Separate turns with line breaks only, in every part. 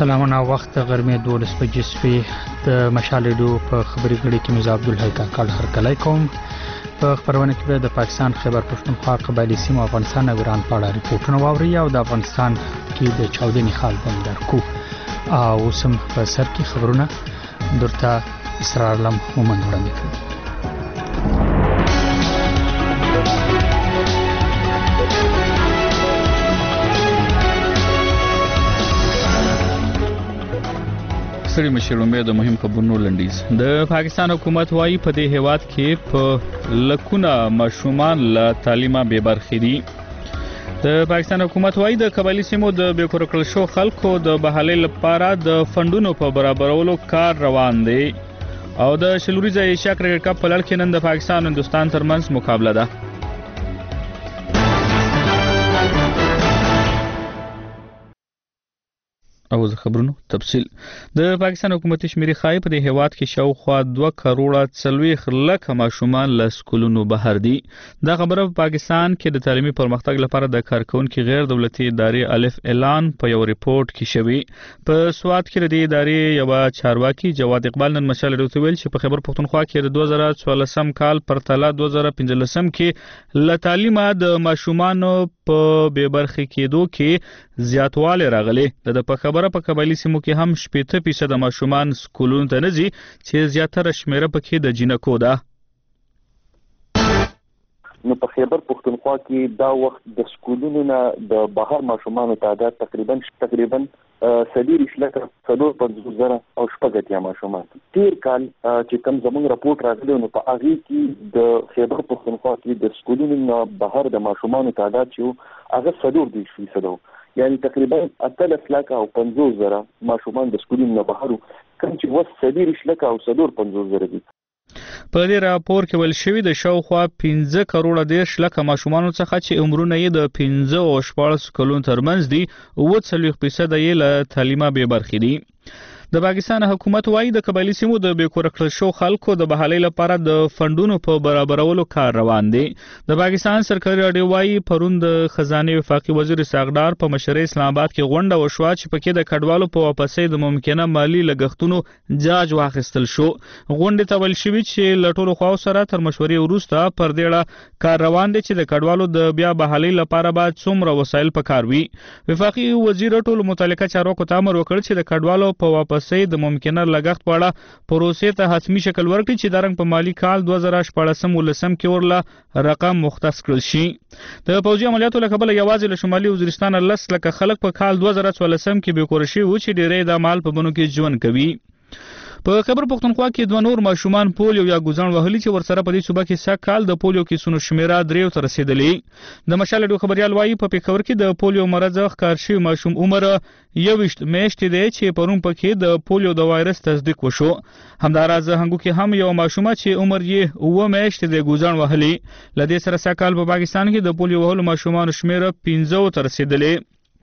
سلامونه وخت غرمې 12 بجې شپې د مشال ریډیو په خبري غړي کې مزه عبدالحی کاکړ هرکلی کوم. په خبرونه کې د پاکستان خیبر پښتونخوا قبایلی سیمو افغانستان او ایران په اړه ریپورتونه واوري او د افغانستان کې د چاودنې حال هم درکو او سم په سر کې خبرونه درته اسرار لم مومن وړاندې کوي.
سړي مشرومې د مهم خبرونو لنډیز. د پاکستان حکومت وايي په دې هیواد کې په لکونه ماشومان له تعلیمه بې برخې دي. د پاکستان حکومت وايي د قبایلی سیمو د بیکور کړل شو خلکو د بحالۍ لپاره د فندونو په برابرولو کار روان دی او د شلوريزه ایشیا کرکټ کپ په لړ کې نن د پاکستان او هندستان ترمنځ مقابله ده. او د خبرونو تفصیل. د پاکستان حکومتي شمیرې ښایي په دې هیواد کې شاوخوا 2 کروڑه 40 لک ماشومان له سکولونو بهر دي. دا خبره په پاکستان کې د تعلیمي پرمختګ لپاره د کارکونکو غیر دولتي ادارې الف اعلان په یو ریپورت کې شوی. په سواد کې د ادارې یو چارواکي جواد اقبال نن مشال ریډیو ویل چې په خیبر پښتونخوا کې د 2014 کال پر تله 2015 کې له تعلیمه د ماشومانو په بې برخې کېدو کې زیاتوالی راغلی. د په خبره په قبایلی سیمو کې هم 80% ماشومان سکولونو ته نه ځي چې زیاتره شمیره پکې د جنکو ده.
نو په خیبر پښتونخوا کې دا وخت د سکولونو نه د بهر ماشومانو تعداد تقریبا 750,000 او شپږ ماشومان. تیر کال چې کوم زموږ راپورټ راغلی نو په هغه کې د خیبر پښتونخوا کې د سکولونو نه بهر د ماشومانو تعداد چې هغه 4% یعنی تقریبا 8,50,000 ماشومان د سکولونو نه بهر کوم چې 7,50,000 دي.
په دې راپور کې ویل شوی د شاوخوا 15 کروڑه 10 لک ماشومانو څخه چې عمرونه یې د 15 او 14 کلونو ترمنځ دي او 40% یې له تعلیمه بې برخې دي. د پاکستان حکومت وايي د قبایلی سیمو د بیکور کړل شو خلکو د بحالۍ لپاره د فندونو په برابرولو کار روان دی. د پاکستان سرکاري راډیو وايي پرون د خزانه وفاقي وزیر ساغدار په مشرۍ اسلام آباد کې غونډه وشوه چې پکې د کډوالو په واپسۍ د ممکنه مالی لګښتونو جاج واخیستل شو. غونډې ته ویل شوی چې له ټولو خواو سره تر مشورې وروسته پر دې اړه کار روان دی چې د کډوالو د بیا بحالۍ لپاره باید څومره وسایل پکار وي. وفاقي وزیر ټول متعلقه چارواکو ته امر وکړ چې د کډوالو په واپس د ممکنه لګښت په اړه پروسې ته حتمی شکل ورکړي چې د رنګ په مالی کال 2014 کې ورله رقم مختص کړل شي. د پوځي عملیاتو له کبله یوازې له شمالي وزیرستان 10 لک خلک په کال 2014 کې بیکور شوي وو چې ډېری د مال په بنو کې ژوند کوي. په خیبر پښتونخوا کې 2 نور ماشومان پولیو یا ګوزن وهلي چې ورسره په دې صوبه کې سږ کال د پولیو کیسونو شمیره 3 ته رسیدلې. د مشال ریډیو خبريال وايي په پېښور کې د پولیو مرض ښکار شوی ماشوم عمر 21 میاشتې دی چې پرون پکې د پولیو د وایرس تصدیق وشو. همداراز هنګو کې هم یو ماشوم چې عمر یې 9 میاشتې دی ګوزن وهلي. لدې سره سږ کال په پاکستان کې د پولیو وهلو ماشومان شمیره 15 ته رسیدلې.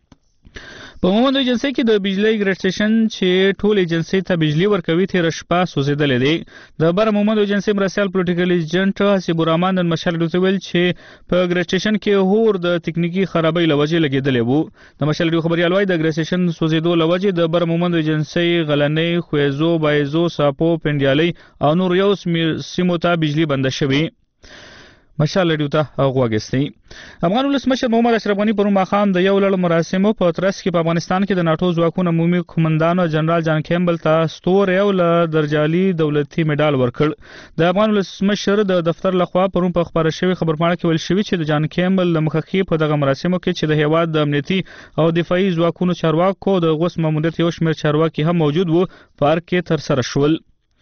په مومند ایجنسی کې د بجلی ګریډ سټیشن چې ټول ایجنسی ته بجلی ورکوي تیر شپه سوځیدلې دی. د بر مومند ایجنسی مرسیال پولیټیکل ایجنټ حسیب الرحمن نن مشال ریډیو ویل چې په ګریډ سټیشن کې هور د تکنیکی خرابۍ لوجې لګیدلې وو. د مشال ریډیو خبريال وايي د ګریډ سټیشن سوځیدو لوجې د بر مومند ایجنسی غلنۍ خویزو بایزو ساپو پندیالي او نور یو سیمو ته بجلی بند شوی. مشال ریډیو ته غوږستئ. افغان ولسمشر محمد اشرف غنی پرون ماښام د یو لړ مراسمو په ترڅ کې په افغانستان کې د ناتو ځواکونو عمومي قومندان جنرال جان کیمبل ته ستوري او درجالي دولتي میډال ورکړ. د افغان ولسمشر د دفتر لخوا پرون په خبره شوی خبرپاڼه کې ویل شوی چې د جان کیمبل لمخکې په دغه مراسمو کې چې د هیواد د امنیتي او دفاعي ځواکونو چارواکو د غوس ماموریت یو شمېر چارواکي هم موجود وو پارک کې تر سره شول.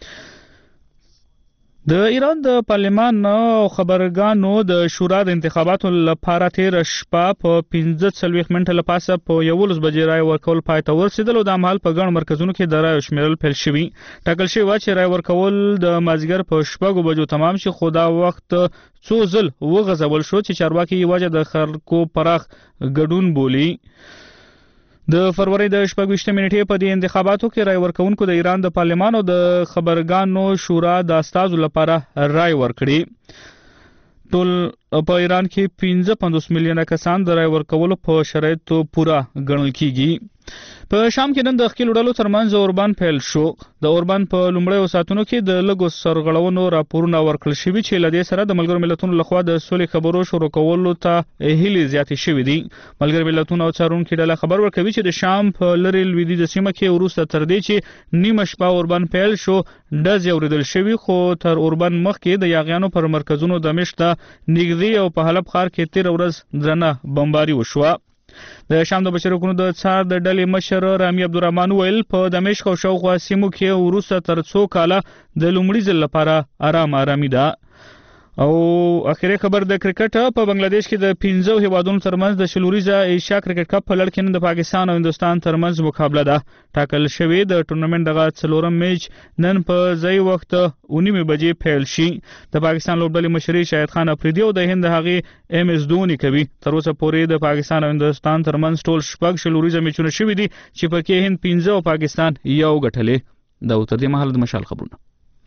د ایران د پارلمان او خبرګانو د شورا د انتخاباتو لپاره تیر شپه په 45 منټه لپاسه په 11 بجې رای ورکول پای ته ورسېدل او د عمل په ګڼ مرکزونو کې د رای شمیرل پیل شوی. ټاکل شوی و چې رای ورکول د مازیګر په 6 بجو تمام شي خو دا وخت څو ځل وغځول شو چې چارواکي یې وجه د خلکو پراخ ګډون بولی. د فروری د 28 منټې په دې انتخاباتو کې رای ورکونکو د ایران د پارلمان او د خبرګانو شورا د استازو لپاره رای ورکړي. ټول په ایران کې 55 میلیونه کسان د رای ورکولو په شرایطو پوره ګڼل کیږي. په شام کې نن د خپل ډلو ترمنځ اوربان پیل شو. د اوربان په لومړیو ساعتونو کې د لګو سرغړونو راپورونه ورکړل شوي چې لدې سره د ملګرو ملتونو لخوا د سولې خبرو شروع کولو ته هیلې زیاتې شوې دي. ملګرو ملتونو او څارونکو ډله خبر ورکوي چې د شام په لری لویدیځ سیمه کې وروسته تر دې چې نیمه شپه اوربان پیل شو ډز اوریدل شوی، خو تر اوربان مخکې د یاغیانو پر مرکزونو د مشت نږدې او په حلب ښار کې 13 ورځ درنه بمباري وشوه. د شام د بشري حقوقو د څار د ډلې مشر رامي عبدالرحمن ویل په دمشق او شاوخوا سیمو کې وروسته تر څو کاله د لومړي ځل لپاره آرامي ده. او اخیری خبر د کرکټ په بنگلاديش کې د 15 هیوادونو ترمنځ د شلوریزه ایشیا کرکټ کپ په لړ کې نن د پاکستان او هندستان ترمنځ مقابله ده. ټاکل شوی د ټورنمنت دغه څلورم میچ نن په ځای وخت 9 بجې پیل شي. د پاکستان لوبډلې مشري شاهد خان افریدي او د هند هغه ایم اس دونی کوي. تر اوسه پورې د پاکستان او هندستان ترمنځ ټول شپږ شلوریزه میچونه شوي دي چې پکې هند 15 او پاکستان یو ګټلې. دا تر دې مهال د مشال خبرونه.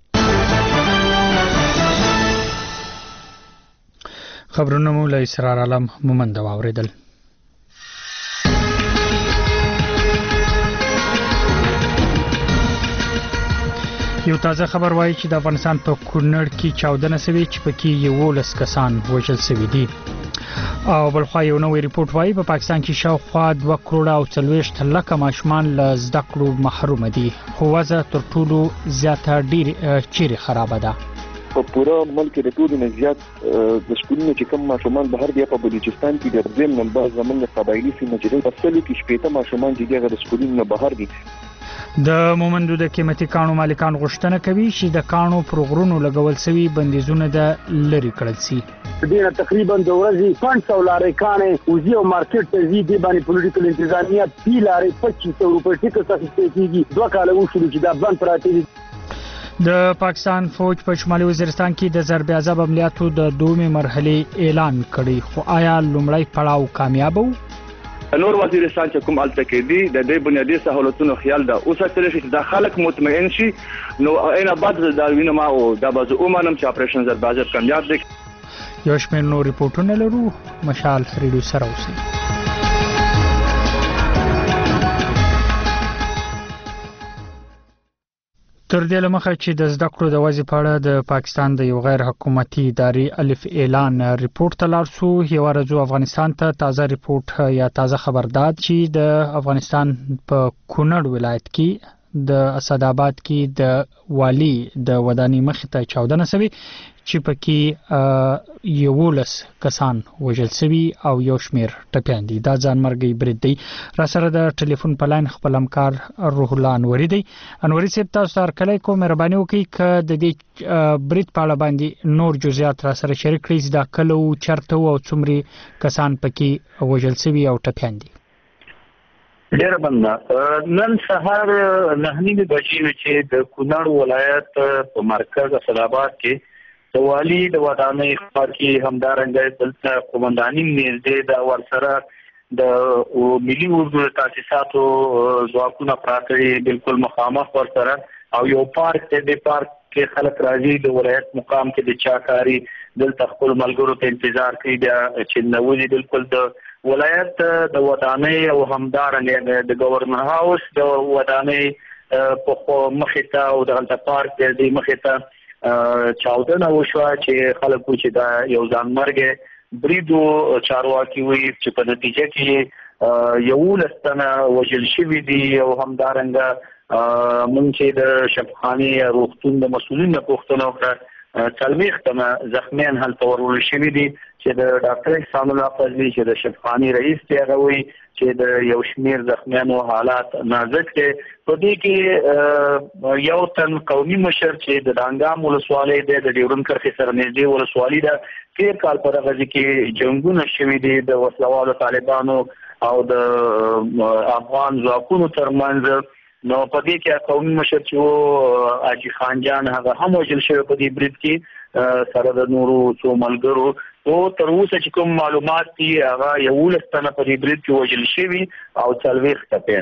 خبرونه مو له اسرار عالم مومند واوریدل. یو تازه خبر وایي چې د افغانستان په کونړ کې چاودنه شوې چې پکې 11 کسان وژل شوي دي. او بلخوا یو نوې ریپورت وایي په پاکستان کې شاوخوا 2 کروڑ او 40 لک ماشومان له زده کړو محروم دي، خو وضع تر ټولو زیاته ډیر چیرې خراب ده.
په پوره ملک کې د ټولو نه زیات د سکولونو چې کوم ماشومان بهر دی په بلوچستان کې د ځم نمبر زمونږ قبایلی سیمه چې په اصل کې شپېته ماشومان چې د سکولونو نه بهر دي.
د مومندو د قیمتي کانو مالکان غوښتنه کوي چې د کانو پروګرامونو لګول شوی بندیزونه د لری کړل شي.
ډیره تقریبا د ورځې 500 لارې کانې وزي او مارکیټ ته زی دی باندې پولیټیکل انتظامیه پی لارې 2500 روپۍ ټیکټ اخیستل کیږي. 2 کال وشو چې دا بند پراته دي.
د پاکستان فوج په شمالي وزیرستان کې د ضرب عذاب عملیاتو د دومې مرحله اعلان کړي، خو آیا لومړی پړاو کامیاب وو؟
نور وزیرستان چې کوم الته کې دي د دې بنیادی سہولتونو خیال ده اوس تل چې د خلک مطمئن شي نو اینا بعد د وینم او د بازو اومنم چې اپریشن زر بازار کامیاب دي.
یو شمېر نور ریپورتونه لرو، مشال ریډیو سره اوسئ. تر دې لمخه چې د زده کړو د وضع په اړه د پاکستان د یو غیر حکومتي ادارې الف اعلان ریپورت ته لاړ شو، یو ورځو افغانستان ته تازه ریپورت یا تازه خبرداد چې د افغانستان په کونړ ولایت کې د اسداباد کې د والی د ودانۍ مخې ته چاودنه شوې چې پکې 11 کسان وژل شوي او یو شمېر ټپیان دي. دا ځانمرګي برید دی. را سره د ټلیفون په لاین خپل همکار روح الله انوري دی. انوري صاحب تاسو ته هرکلی کوم، مهرباني وکړئ که د دې برید په اړه باندې نور جزئیات را سره شریک کړئ چې دا کله و چېرته و او څومره کسان پکې وژل شوي او ټپیان دي.
ډیر مننه. نن سهار 9:30 بجې چې د کونړ ولایت په مرکز اسداباد کې د والی د ودانۍ ښار کې همدارنګه دلته قومنداني نږدې د ورسره د ملي اردو تاسیساتو ځواکونه پراته بالکل مخامخ ورسره او یو پارک ته د پارک کې خلک راځي د ولایت مقام کې د چاکاري دلته خپل ملګرو ته انتظار کوي چې نوځي بالکل د ولایت د ودانۍ او همدارنګه د گورنر هاوس د ودانۍ په مخې ته او د پارک د مخې ته چاودنه وشوه چې خلکو چې دا یو ځانمرګي بریدو چارواکي وي چې په نتیجه کې 11 تنه وژل شوي دي او همدارنګه مونږ چې د شفاخانه روغتون د مسؤلینو پوښتنه وکړه 40 تنه زخمیان هلته ورول شوي دي چې د ډاکټر احسان الله فضلي چې د شفاخانه رئیس دی هغه وی چې د یو شمیر زخمیانو حالات نازک دي. په دې کې یو تن قومي مشر چې د دانګام ولسوالۍ د ډیورن کرخي سره نږدې ولسوالۍ ده 13 کال پر هغه کې جنگونه شوي دي د وسلوالو طالبانو او د افغان ځواکونو ترمنځ. نو په دې کې قومي مشر چې اجي خان جان هغه هم وژل شوی په دې برید کې سره د نورو څو ملګرو او تر اوسه چې کوم معلومات دي هغه 11 تنه په دې برید کې وژل شوي او 40 ټپیان.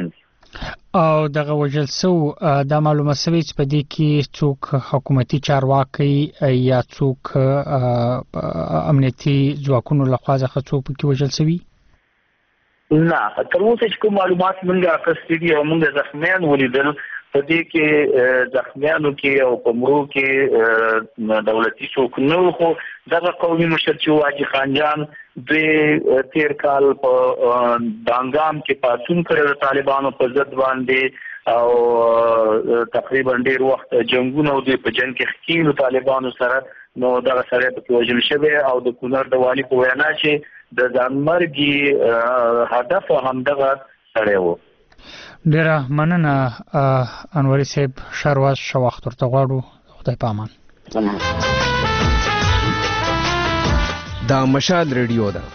او دغه وجل سو د معلومه سوي چې په دې کې څوک حکومتي چارواکي یا څوک امنیتي ځواکونو لخوا څخه څوک کې وجل سوي
نه تر اوسه چې کوم معلومات موږ اخیستي دي او موږ زخمیان ولیدل په دې کې زخمیانو کې او په مړو کې دولتي څوک نه خو دغه قومي مشر چې واجی خان جان د تیر کال په دانګام کې پاتون کړل طالبانو په ضد باندې او تقریبا ډیر وخت جنگونه او د په جنگ کې خکیلو طالبانو سره نو دغه سره په وجل شوی او د کونړ د والی په وینا چې د ځانمرګي هدف هم دغه سره و.
ډیره مننه انوري صاحب شارواز شو وخت ورته غواړو خدای پامان.
دا مشال ریډیو ده.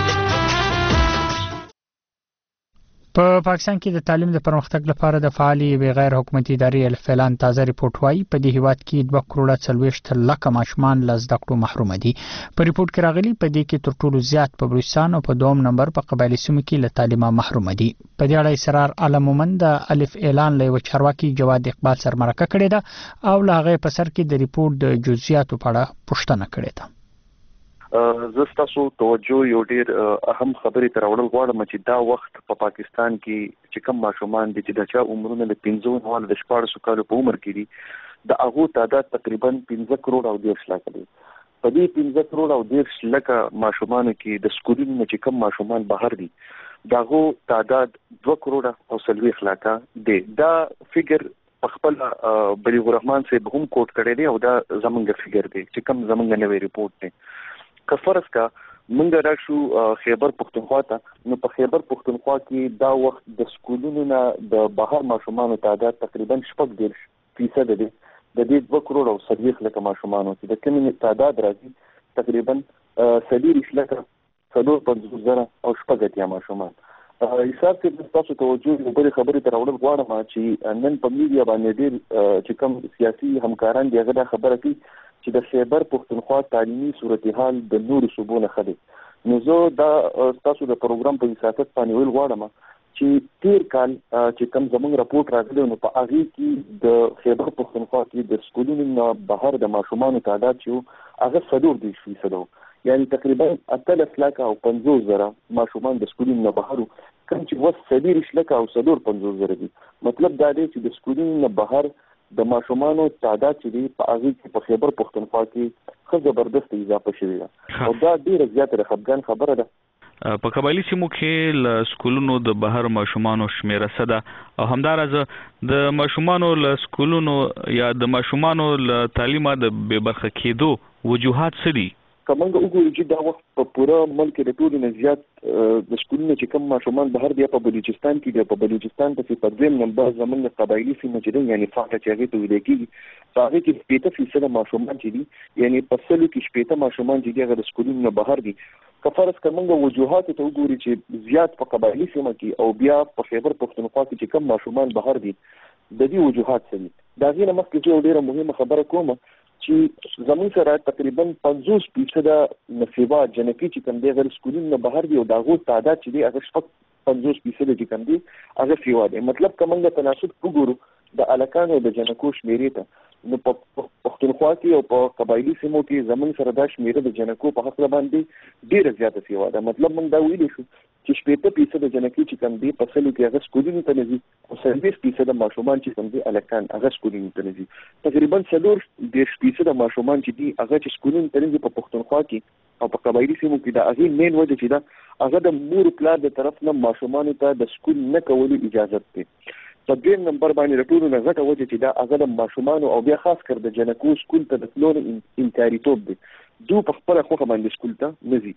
په پاکستان کې د تعلیم د پرمختګ لپاره د فعالي غیر حکومتي ادارې الفلان تازه ریپورت وايي په دې هیواد کې 2 کروڑ 40 لک ماشومان له زده کړو محروم دي. په ریپورت کې راغلي په دې کې تر ټولو زیات په بلوچستان او په دوم نمبر په قبایلی سیمو کې له تعلیمه محروم دي. په دې اړه اسرار علمومند الف اعلان له چارواکي جواد اقبال سره مرکه کړې ده او لاغه په سر کې د ریپورت د جزئیاتو په اړه پوښتنه کړې ده.
زستاسو توجه یو ډیر اهم خبرې تر وړل غواړم چې دا وخت په پاکستان کې چې کوم ماشومان دي چې د چا عمرونه له 15 نه د 14 کالو په عمر کې دي د هغه تعداد تقریبا 15 کروڑ او 10 لک دي. په دې 15 کروڑ او 10 لک ماشومان کې د سکولونو چې کوم ماشومان بهر دي داغه تعداد 2 کروڑ او 40 لک دي. دا فګر په خپل بلیغ الرحمن سے هم کوټ کړی دی او دا زمونږ فګر دی چې کوم زمونږ نوې ریپورت دی. کفرس کا منګه راشو خیبر پختونخوا ته نو په خیبر پختونخوا کې دا وخت د سکولونو نه د بهر ماشومان تعداد تقریبا 14% دی. د دې 2 کروڑ او 40 لک ماشومان چې د کومې تعداد راځي تقریبا 40 لک 450,000 او 14 ماشومان. حساب کې تاسو توجه یو بل خبرې تر وړل غواړم چې نن په میډیا باندې ډېر چې کوم سیاسي همکاران دی هغه خبره کوي چې د خیبر پختونخوا تعلیمي صورتحال د نورو صوبو نه خدي. نو زه دا تاسو د پروګرام په سیاست باندې ویل غواړم چې تیر کال چې کوم زموږ راپورټ راغلی نو په هغه کې د خیبر پختونخوا کې د سکولونو نه بهر د ماشومان تعداد چې هغه 4% یعنی تقریبا 8 لک او 50,000 ماشومان د سکولونو نه بهر کوم چې 40 لک او 450,000 دي. مطلب دا دی چې د سکولونو نه بهر د ماشومانو تعداد چې دی په هغه کې په خیبر پختونخوا کې ښه زبردست اضافه شوې ده او دا ډیره زیاته خفګان خبره ده.
په قبایلی سیمو کې ل سکولونو د بهر ماشومانو شمیره سده او همدارنګه د ماشومانو ل سکولونو یا د ماشومانو ل تعلیمه د بے برخه کېدو وجوهات څه دي؟
کومنګ وګورئ چې دا وخت په پوره ملک د ټولو نه زیات د سکولونو چې کوم ماشومان بهر دی په بلوچستان کې دی. په بلوچستان په پدویم نمبر زمونږ قبایلی سیمه چې دی یعنی فاقه چې هغه ته ویل کېږي په هغه کې 70% ماشومان چې دي یعنی په سلو کې 70 ماشومان چې دی هغه د سکولونو نه بهر دي. کفرس کومنګ وجوهات ته وګورئ چې زیات په قبایلی سیمه کې او بیا په خیبر پختونخوا کې چې کوم ماشومان بهر دي د دې وجوهات څه دي. دا غیر مخکې یو ډیره مهمه خبره کوم چې زمون سره تقریبا 50% نصیبه جنکی چې کوم دی غیر سکولونو نه بهر دی او داغه تعداد چې دی هغه 50% چې کوم دی هغه سیوا دی. مطلب کومنګ تناسب وګورو د الکانو د جنکو شمیرې ته نو په پښتونخوا کې او په قبایلی سیمو کې زمون سره دا شمیره د جنکو په حق باندې ډیره زیاته سیوا ده. مطلب موږ دا ویلی شو چې 70% جنکی چې کوم دی په سلو کې هغه سکولونو ته نزي او 40% ماشومان چې کوم دی الکان هغه سکولونو ته نزي. تقریبا 40% ماشومان چې دی هغه چې سکولونو ته نزي په پښتونخوا کې او په قبایلی سیمو کې دا هغه مین وجه چې دا هغه د مور پلار د طرف نه ماشومان ته د سکول نه کولو اجازه ده. په دې نمبر باندې رټولو نه غټه وجه چې دا هغه د ماشومان او بیا خاص کر د جنکو سکول ته د تلون انکاریتوب دی. دو په خپل خو باندې سکول ته نزي.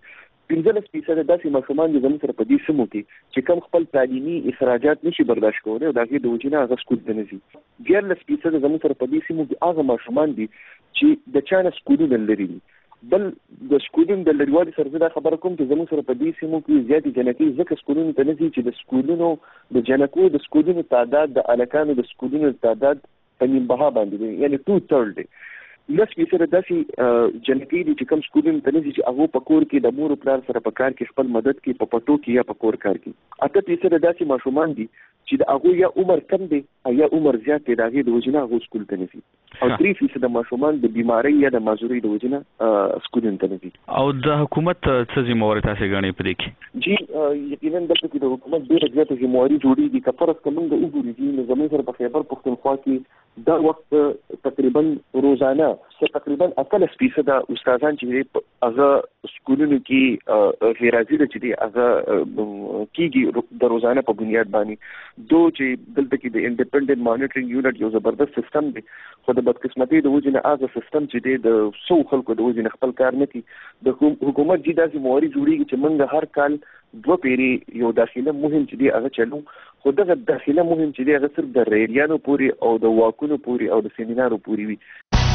15% داسې ماشومان دي زموږ سره په دې سیمو کې چې کم خپل تعلیمي اخراجات نشي برداشت کولی او دا غي د وجنه هغه سکول ته نزي. 14% زموږ سره په دې سیمو کې هغه ماشومان دي چې د چانه سکولونه لري. بل د سکولونو د لړوالي سره دا خبره کوم چې زموږ سره په دې سیمو کې زیاتې جنکي ځکه سکولونو ته نزي چې د سکولونو د جنکو د سکولونو تعداد د الکانو د سکولونو تعداد په نیم بها باندې دی یعنی 2/3 دی. 10% داسې جنکې دي چې کوم سکولونو ته نه ځي چې هغه په کور کې د مور او پلار سره په کار کې خپل مدد کوي په پټو کې یا په کور کار کې. 8% داسې ماشومان دي چې د هغه یا عمر کم دی یا عمر زیات دی د هغې د وجې نه هغه سکول ته نه ځي. او 3% د ماشومان د بیمارۍ یا د معذورۍ د وجې نه سکولونو ته نه ځي.
او د حکومت څه ذمہواري تاسې ګڼئ په دې کې؟
جی یقینا دلته کې د حکومت ډېره زیاته ذمہواري جوړېږي. که فرض که موږ وګورو چې نو زموږ سره په خیبر پښتونخوا کې دا وخت تقریبا روزانه تقریبا 80% استادان چې هغه سکولونو کې غیرازي ده چې دی هغه کېږي د روزانه په بنیاد باندې دو چې دلته کې د انډیپندنت مانیټرینګ یونټ یو زبردست سیستم دی خو د بدقسمتۍ د وجې نه هغه سیستم چې دی د څو خلکو د وجې نه خپل کار نه کوي. د حکومت جي داسې مواري جوړېږي چې موږ هر کال 2 پیرې یو داخله مهم چې دی هغه چلو خو دغه داخله مهم چې دی هغه صرف د ریلیانو پورې او د واکونو پورې او د سیمینارو پورې وي.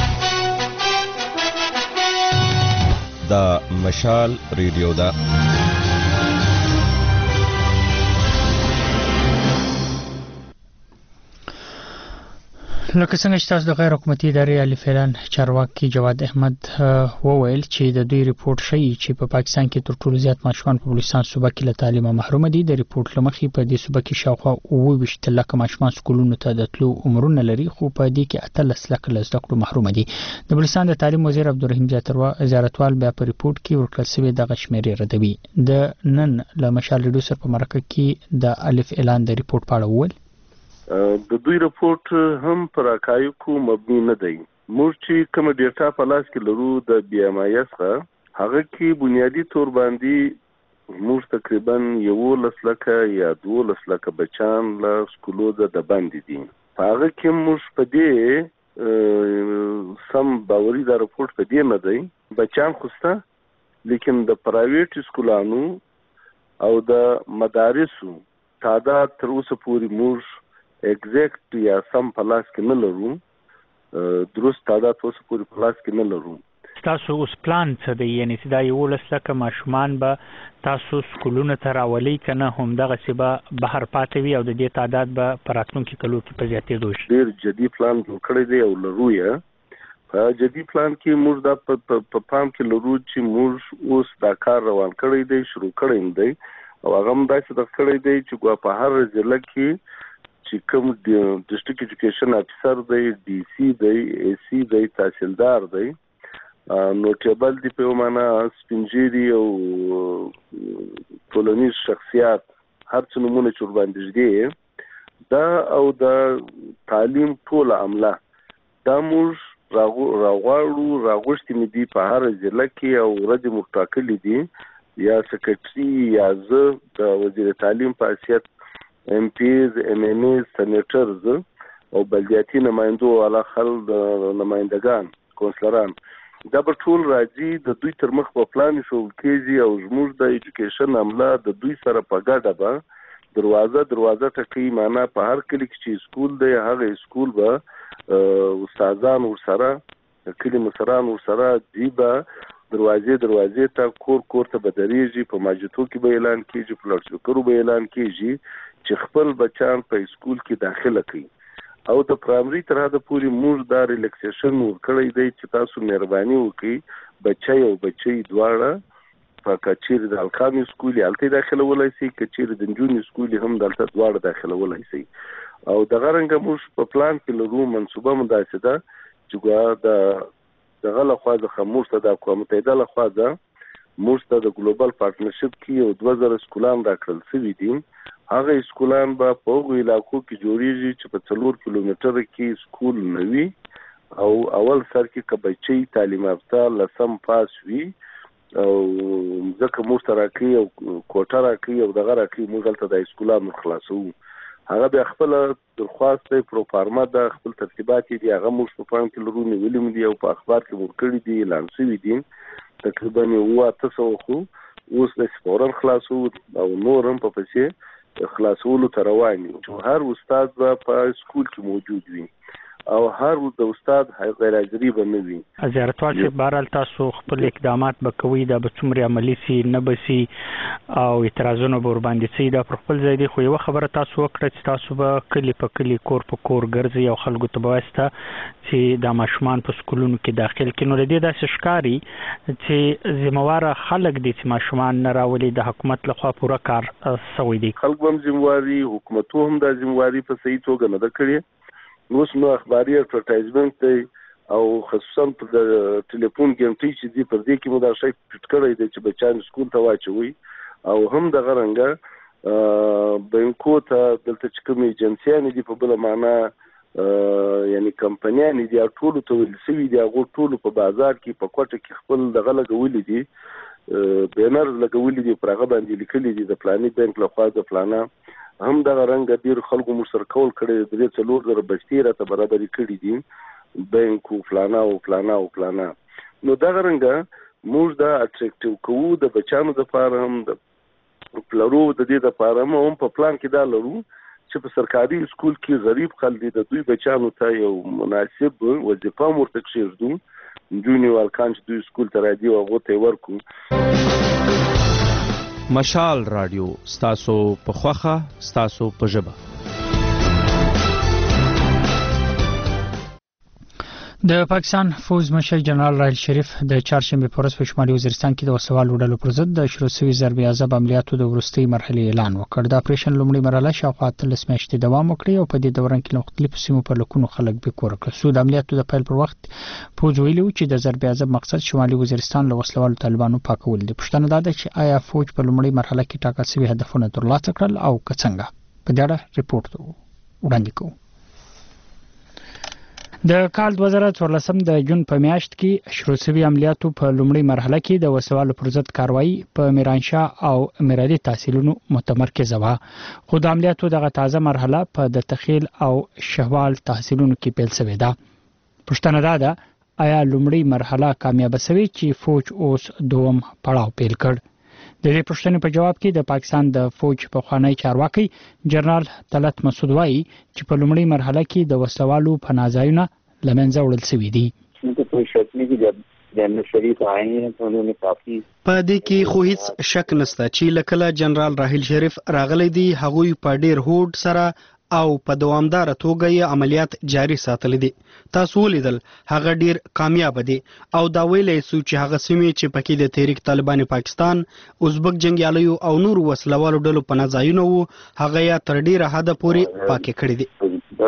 دا مشال ریډیو دا
لکه څنګه چې تاسو د غیر حکومتي ادارې الف اعلان چارواکي جواد احمد وویل چې د دوی ریپورت ښیي چې په پاکستان کې تر ټولو زیات ماشومان په بلوچستان صوبه کې له تعلیمه محروم دي. د ریپورت لمخې په دې صوبه کې شاوخوا 28 لکه ماشومان سکولونو ته د تلو عمرونه لري خو په دې کې 18 لکه له زده کړو محروم دي. د بلوچستان د تعلیم وزیر عبدالرحیم زیارتوال بیا په ریپورت کې ورکړل شوی دغه شمیرې ردوي. د نن له مشال ریډیو سره په مرکه کې د الف اعلان د ریپورت په اړه وویل
د دوی رپورت هم پر حقایقو مبني نه دی. موږ چې کوم ډیټا په لاس کې لرو د بي ام آی اس څخه هغه کې بنیادی تور باندې موږ تقریبا 11 لکه یا 12 لکه بچان له سکولو د باندې دي. هغه کې موږ په دې سم باوري دا رپورت په دې نه دی بچان خوسته لیکن د پرایویټ سکولانو او د مدارسو تعداد تر اوسه پورې موږ ایگزیکٹ یا سم پلاس کې نه لرو درست تعداد اوس پورې پلاس کې نه لرو.
تاسو اوس پلان څه دی یعنی چې دا 11 لکه ماشومان به تاسو سکولونو ته راولي کنه هم دغه سی به بهر پاتې وي او د دې تعداد به په راتلونکي کلو کې په زیاتېدو شي؟
ډېر جدي پلان جوړ کړی دی او لرو یې په جدي پلان کې موږ دا په پام کې لرو چې موږ اوس دا کار روان کړی دی شروع کړی دی او هغه هم داسې د کړی دی چې په هر ضلع کې چې کوم ډسټریکټ ایجوکیشن افسر دی ډي سي دی اي سي دی تحصیلدار دی نوټیبل دی په معنا سپینجيري او ټولنیز شخصیت هر څه نمونه چور باندې دی دا او د تعلیم ټول عمله دا موږ راغوښتي مې دي په هر ضلع کې او ورځ مټاکلې دي یا سکرټري یا زه د وزیر تعلیم په حیثیت ام پیز ام ان ایز سنیټرز او بلدیاتي نمایندو علا خلک نمایندگان کونسلران دا به ټول راځي د دوی تر مخ په پلان شو کېږي او زموږ د ایجوکیشن عمله د دوی سره په ګډه به دروازه ټکي معنا په هر کلی کې چې سکول دی هغه سکول به استادان ورسره کلی مشران ورسره دی به دروازې ته کور ته بدريږي په ماجتو کې به اعلان کیږي په لړسکرو به اعلان کیږي چې خپل بچان په سکول کې داخله کړي او د پرایمري تر حده پورې موږ دا ریلیکسیشن ورکړی دی چې تاسو مهرباني وکړئ بچي او بچي دواړه په کچیر د الکامي سکول یالته داخله ولای شي کچیر د جنونی سکول هم دلته دواړه داخله ولای شي او د غرنګ موږ په پلان کې لرو منصوبه مداسه ده چې د غله خوا د خموس ته د اقوام متحده له خوا ده موږ ته د ګلوبل پارټنرشپ کې یو 2000 سکولان راکړل شوي دي. هغه سکولان به په هغو علاقو کې جوړیږي چې په 4 کیلومتره کې سکول نه وي او اول سر کې که بچي تعلیم یافته لسم پاس وي او ځکه موږ ته راکړي او کوټه راکړي او دغه راکړي موږ هلته د سکولانو خلاصوو. هغه بیا خپل درخواست دی پروفارما ده خپل ترتیبات دي هغه موږ په پام کې لرو نیولي دي او په اخبار کې ورکړي دي اعلان شوي دي تقریبا 800 خو اوس د فورن خلاصو او نور هم په پسې خلاصولو ته روان یو چې هر استاد به په سکول کې موجود وي او هر د استاد غیر حاضري به نه وي.
زیارتوال چې بهرحال تاسو خپل اقدامات به کوئ دا به څومره عملي سي نه به سي او اعتراضونه به ورباندې سي دا پر خپل ځای دی، خو یوه خبره تاسو وکړه چې تاسو به کلي په کلي کور په کور ګرځئ او خلکو ته به وایسته چې دا ماشومان په سکولونو کې داخل کړي. نو د دې داسې ښکاري چې ذمهواره خلک دي چې ماشومان نه راولي، د حکومت لخوا پوره کار سوی دی.
خلکو هم ذمهواري، حکومتو هم دا ذمهواري په صحیح توګه نه ده کړې. اوس نو اخباري اډورټایزمنټ دی او خصوصا په د ټلیفون ګنټۍ چې دی پر دې کې مو دا شی فټ کړی دی چې بچیان سکول ته واچوي او هم دغه رنګه بینکو ته دلته چې کوم ایجنسیانې دي په بله معنا یعنی کمپنیانې دي ټولو ته ویل سوي دي، هغو ټولو په بازار کې په کوټه کې خپل دغه لګولي دي، بینر لګولي دي، پر هغه باندې لیکلي دي د فلاني بینک لخوا د فلانا. هم دغه رنګ ډیر خلکو موږ سره کول کړی، د 4,000 بچي راته برابري کړي دي بینک او فلانا او فلانا او فلانا. نو دغه رنګ موږ دا اټریکټیو کوو د بچانو دپاره، هم د پلرو د دې دپاره هم په پلان کې دا لرو چې په سرکاري سکول کې غریب خلک دي د دوی بچانو ته یو مناسب وظیفه هم ورته کښېږدو، نجونې والکان چې دوی سکول ته راځي او هغو ته یې ورکړو.
مشال رادیو ستاسو په خوښه ستاسو په ژبه.
د پاکستان فوج مشر جنرال راحیل شریف د چهارشنبه په ورځ په شمالي وزیرستان کې د وسوالو ډلو پر ضد د شروع شوي ضربې عذاب عملیاتو د وروستۍ مرحلې اعلان وکړ. د اپریشن لومړۍ مرحله شاوخوا 13 میاشتې دوام وکړي او په دې دوران کې مختلفو سیمو پر لکونو خلک بیکور کړل شو. د عملیاتو د پیل پر وخت فوج ویلي چې د ضربې عذاب مقصد شمالي وزیرستان له وسلوالو طالبانو پاکول دي. پوښتنه دا ده چې آیا فوج په لومړۍ مرحله کې ټاکل شوي هدفونه ترلاسه کړل او که څنګه؟ په دې اړه ریپورت وړاندې کوو. د کال 2014 د جون په میاشت کې شروع شوي عملیاتو په لومړۍ مرحله کې د وسوالو پر ضد کاروایی په میرانشاه او امیرالي تحصیلونو متمرکزه وه، خو د عملیاتو دغه تازه مرحله په د تخیل او شهوال تحصیلونو کې پیل شوې ده. پوښتنه دا ده آیا لومړۍ مرحله کامیابه شوې چې فوج اوس دوم پړاو پیل کړ؟ د دې پوښتنې په جواب کې د پاکستان د فوج پخوانی چارواکي جنرال طلعت مسعود وایي چې په لومړۍ مرحله کې د وسلوالو پناه ځایونه له منځه وړل شوي دي.
په دې کې خو هیڅ شک نشته چې لکه جنرال راحیل شریف راغلی دی، هغوی په ډیر هوډ سره او په دوامدار توګه یې عملیات جاری ساتل دي. تاسو ولیدل هغه ډیر کامیاب دي او دا ویلای سو چې هغه سیمې چې پکې د تحریک طالبان پاکستان، ازبک جنگیالیو او نور وسلوالو ډلو پناه ځایونه وو، هغه یا تر ډیره حده پورې پاکې کړي دي.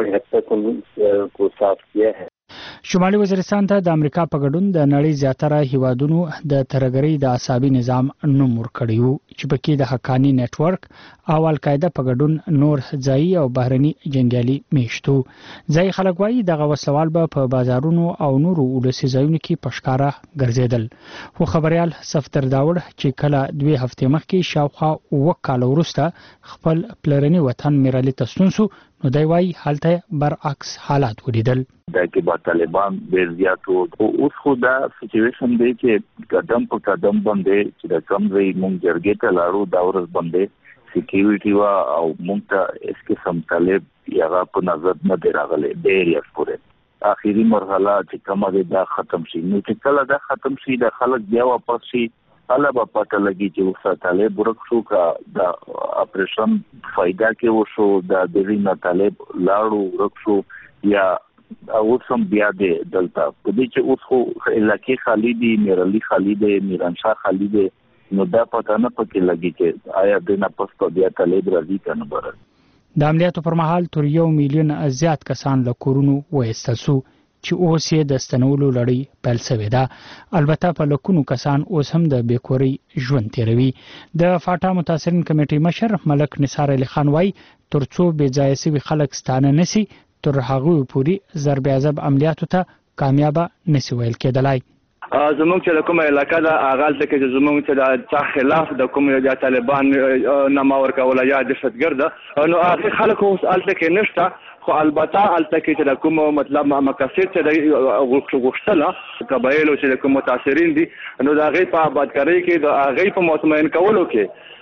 شمالي وزیرستان ته د امریکا په ګډون د نړۍ زیاتره هیوادونو د ترهګرۍ د عصابي نظام نوم ورکړی وو چې پکې د حقانی نت ورک او القاعده په ګډون نور ځایي او بهرني جنگیالي میشتو. ځایي خلک وایي دغه وسوال به په بازارونو او نورو ولسي ځایونو کې په ښکاره ګرځېدل. خو خبريال صفدر داوړ چې کله 2 هفتې مخکې شاوخوا 9 کال وروسته خپل پلرني وطن میرالي ته ستون شو، نو دی وایي هلته برعکس حالات ولیدل.
دا کې با طالبان ډېر زیات وو. اوس خو دا سچویشن دی چې قدم په قدم باندې چې د کوم ځای مونږ جرګې ته لاړو دا ورځ باندې سکیورټي وا او مونږ ته اس قسم طالب یغه په نظر نه دی راغلی ډېر یې پورې اخیری مرحله چې کومه ده دا ختم شي. نو چې کله دا ختم شي د خلک بیا واپس شي الله په پته لګي چې اوس طالب ورک شو کا دا اپریشن فائدہ کې وشو د دې نه طالب لاړو ورک شو یا اوس هم بیا د دلته په دې چې اوس خو علاقې خالی دي، میرالي خالی دي، میرانشاه خالی دي، نو دا پته نه پکې لګي چې آیا د نه پس په بیا طالب راځي کنه بره.
د عملیاتو پر مهال تر 1 میلیون زیات کسان له کورونو وایستل شو چې اوس یې د ستنولو لړۍ پیل شوې ده. البته په لکونو کسان اوس هم د بیکورۍ ژوند تیروي. د فاټا متاثرین کمیټې مشر ملک نثار علي خان وایي ترڅو بې ځایه شوي خلک ستانه نشي تر هغه پورې ضرب عذاب عملیاتو ته کامیابه نشي ویل کېدلای.
زموږ چې کومه علاقه ده هغه ته کې زموږ چې د خلاف د کوم د طالبان نامه ورکول یا دهشتګرد نو هغه خلک اوس الته کې نشته، خو البته الته کې چې کوم مطلب مقاصد چې د غوښتله قبایلو چې کوم متاثرین دي نو د هغه په آبادکاري کې د هغه په مطمئن کولو کې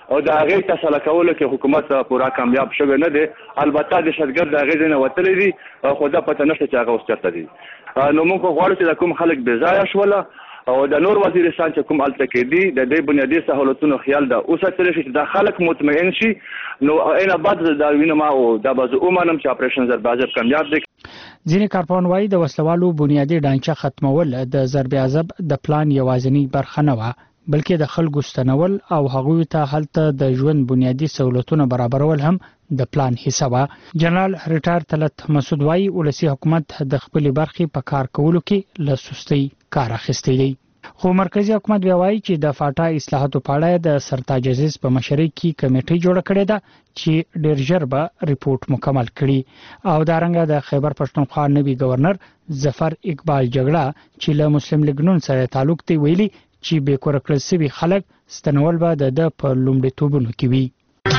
او د هغه تسل کولو کې حکومت پورا کامیاب شوی نه دی. البته د شتګر د هغه نه وتلې دي خو دا پته نشته چې هغه اوس چرته دي. نو موږ غواړو چې کوم خلک بې ځایه شول او د نور وزیرستان چې کوم الته کې دي د دې بنیادي سہولتونو خیال دا اوس تر شي چې د خلک مطمئن شي. نو اینا بعد دا وینم او دا بازو اومنم چې اپریشن زربازب کامیاب دي.
ځینې کارپوهان وایي د وسلوالو بنیادي ډانچه ختمول د ضرب عذاب د پلان یوازینی برخه نه و، بلکې د خلکو ستنول او هغوی ته هلته د ژوند بنیادي سہولتونه برابرول هم د پلان حصہ و. جنرال ریټایر طلعت مسعود وایي ولسی حکومت د خپل برخې په کار کولو کې له سستۍ کار اخیستی دی. خو مرکزی حکومت بیا وایي چې د فاټا اصلاحاتو په اړه د سرتاج عزیز په مشرۍ کې کمیټه جوړه کړې ده چې ډېر ژر به ریپورت مکمل کړي. او دارنګه د خیبر پښتونخوا نوي گورنر ظفر اقبال جګړه چې له مسلم لیگ نون سره تعلق دی ویلي چې به کور کړل سوي خلک ستنول به د په لومړیتوبونو کې وي.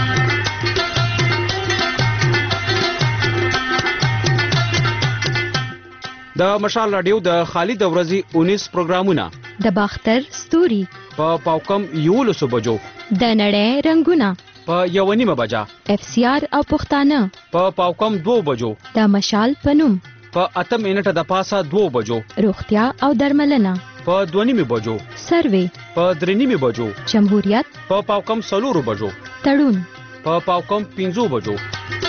د مشال رادیو د خالد ورځي 19 پروګرامونه
د باختر ستوري
په پاوکم 11 بجو،
د نړۍ رنگونه
په 1:30 بجا،
اف سی آر او پښتانه
په پاوکم 2 بجو،
د مشال پنوم
په 8 منټه د پاسه 2 بجو،
روغتیا او درملنه
په 2:30 بجو،
سروي
په 3:30 بجو،
جمهوریت
په پاوکم 4 بجو،
تړون
په پاوکم 5 بجو.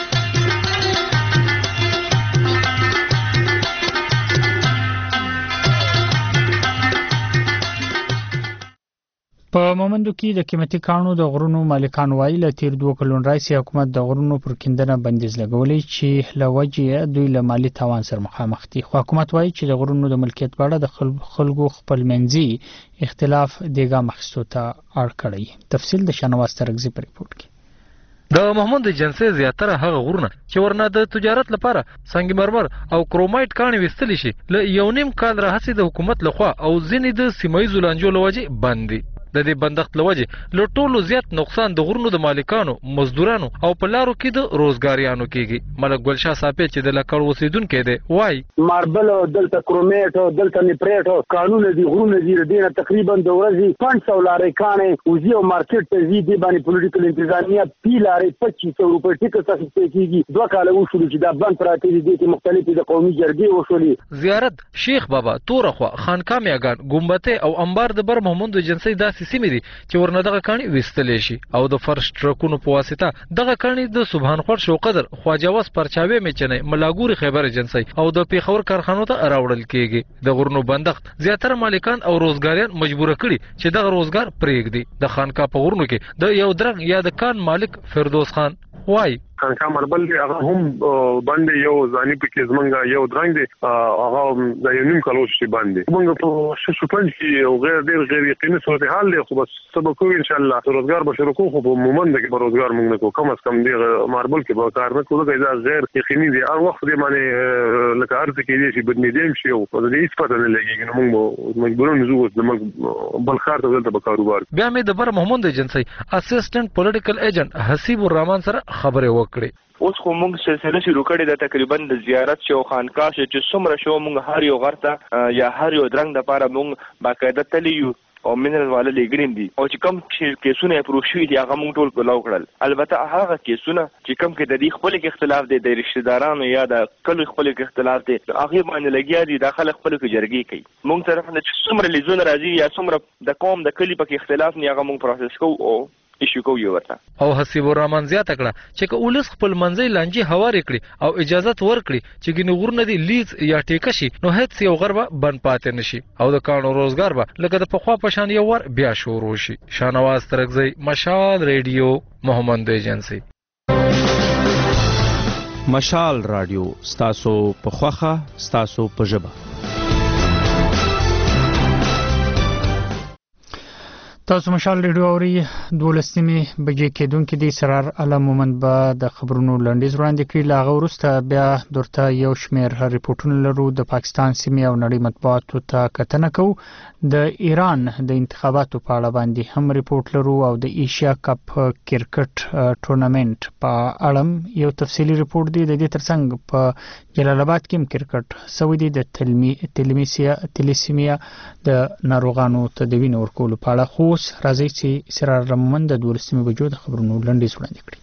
په مومندو کې د قیمتي کانونو د غرونو مالکان وایي له تیر 2 کلونو راځي حکومت د غرونو پر کیندنه بندیز لګولې چې لوجه دوی له مالی تاوان سره مخامخ دي. خو حکومت وایي چې د غرونو د ملکیت په اړه د خلکو خپل منځي اختلاف دیګه مخستو ته اړ کړی. تفصیل د شنواز ترغزي په ریپورت کې.
د محمد جنسي زیاتره هغه غرونه چې ورنه د تجارت لپاره سنگ مرمر او کرومایټ کاني وستل شي له یو نیم کال راهسي د حکومت لخوا او ځینې د سیمایي زولانجو لوجه بندي. د دې بندښت لوجه له ټولو زیات نقصان د غرونو د مالکانو، مزدورانو او په لارو کې د روزګاریانو کېږي. ملک ګلشاه صاحب چې د لکړ اوسیدونکو دی وای
ماربل او دلته کرومیټ او دلته نیپریټ قانون دی غرونه دی دینه تقریبا د ورځې 500 لارې کانې وزي او مارکیټ ته زی دی باندې پولیټیکل انتظامیه پی لارې 2500 روپۍ ټیکټ اخیستل کېږي. 2 کال وشول چې دا بند پراته دي چې مختلفې د قومي جرګې وشولې.
زیارت شیخ بابا تورخوا خانقاه میاګان ګمبته او انبار د بر محمد جنسي داسې سیمې دي چې ورنه دغه کاني وستلې شي او د فرش ټرکونو په واسطه دغه کاني د سبحان خور شو قدر خواجاوس پرچاوي میچنه ملاګوري خیبر جنسي او د پیښور کارخانو ته راوړل کېږي. د غرونو بندښت زیاتره مالکان او روزګاریان مجبور کړي چې دغه روزګار پرېږدي. د خانقاه په غرونو کې د یو درنګ یا د کان مالک فردوس خان وای
خانقاه مربل دی هغه هم باندې یو ځاني پکې زمونږ یو درنګ دی هغه د یو نیم کالو شي باندې موږ په شپږ کې او غیر یقیني صورتحال دی. خو بس سبق ان شاء الله روزګار به شروع کوو. خو په مومند کې به روزګار موږ نه کوو، کم از کم دی ماربل کې به کار نه کوو. دا غیر یقیني دی هر وخت دی باندې لکه ارزه کې دی چې بدنیدم شي او په دې هیڅ پته نه لګیږي. نو موږ مجبورون زو د ملک بل خار ته دلته به کاروبار.
بیا مې د بر محمد جنسي اسسټنټ پولیټیکل ایجنټ حسیب الرحمن سره خبرې وکړې.
اوس خو موږ سلسله شروع کړې ده تقریبا د زیارت شو خانقاه چې څومره شو موږ هر یو غرته یا هر یو درنګ د لپاره موږ باقاعده تلیو او منرال والا لګرین دي او چې کوم کیسونه پروشوي دي هغه موږ ټول کولاو کړل. البته هغه کیسونه چې کوم کې د دې خپل کې اختلاف دی د رشتہ دارانو یا د کله خپل کې اختلاف دی هغه باندې لګیا دي داخله خپل کې جرګي کوي. موږ طرف نه چې څومره لیزونه راځي یا څومره د قوم د کلی په کې اختلاف نه هغه موږ پروسس کوو او ایشو کو یو ورته.
او حسیب الرحمن زیاته کړه چې کولس خپل منځي لانجی هوار کړي او اجازه ورکړي چې ګنغورنه دي لیز یا ټیکه شي نو هیڅ یو غربه بن پاتې نشي او د کانو روزګار به لکه د پخوا پشان یو ور بیا شروع شي. شانواز ترغزی مشال ریډیو محمد ایجنسی.
مشال رادیو ستاسو په خوخه ستاسو په ژبه.
تاسو مشال ریډیو اوري 12 بجې کېدونکې دي. سرار علم مومند به د خبرونو لنډیز وړاندې کړي. لاغه وروسته بیا درته یو شمېر ریپورتونه لرو. د پاکستان سیمې او نړۍ مطبوعاتو ته کتنه کوو. د ایران د انتخاباتو په اړه باندې هم ریپورت لرو او د ایشیا کپ کرکټ ټورنمنت په اړه یو تفصیلی ریپورت دی. د دې ترڅنګ په جلال آباد کې هم کرکټ سوي دي د تلمیسیا د ناروغانو تدوین ورکول په اړه. خو اوس راځي چې سرار رحمان د 12 بجو د خبرونو لنډیز وړاندې کړي.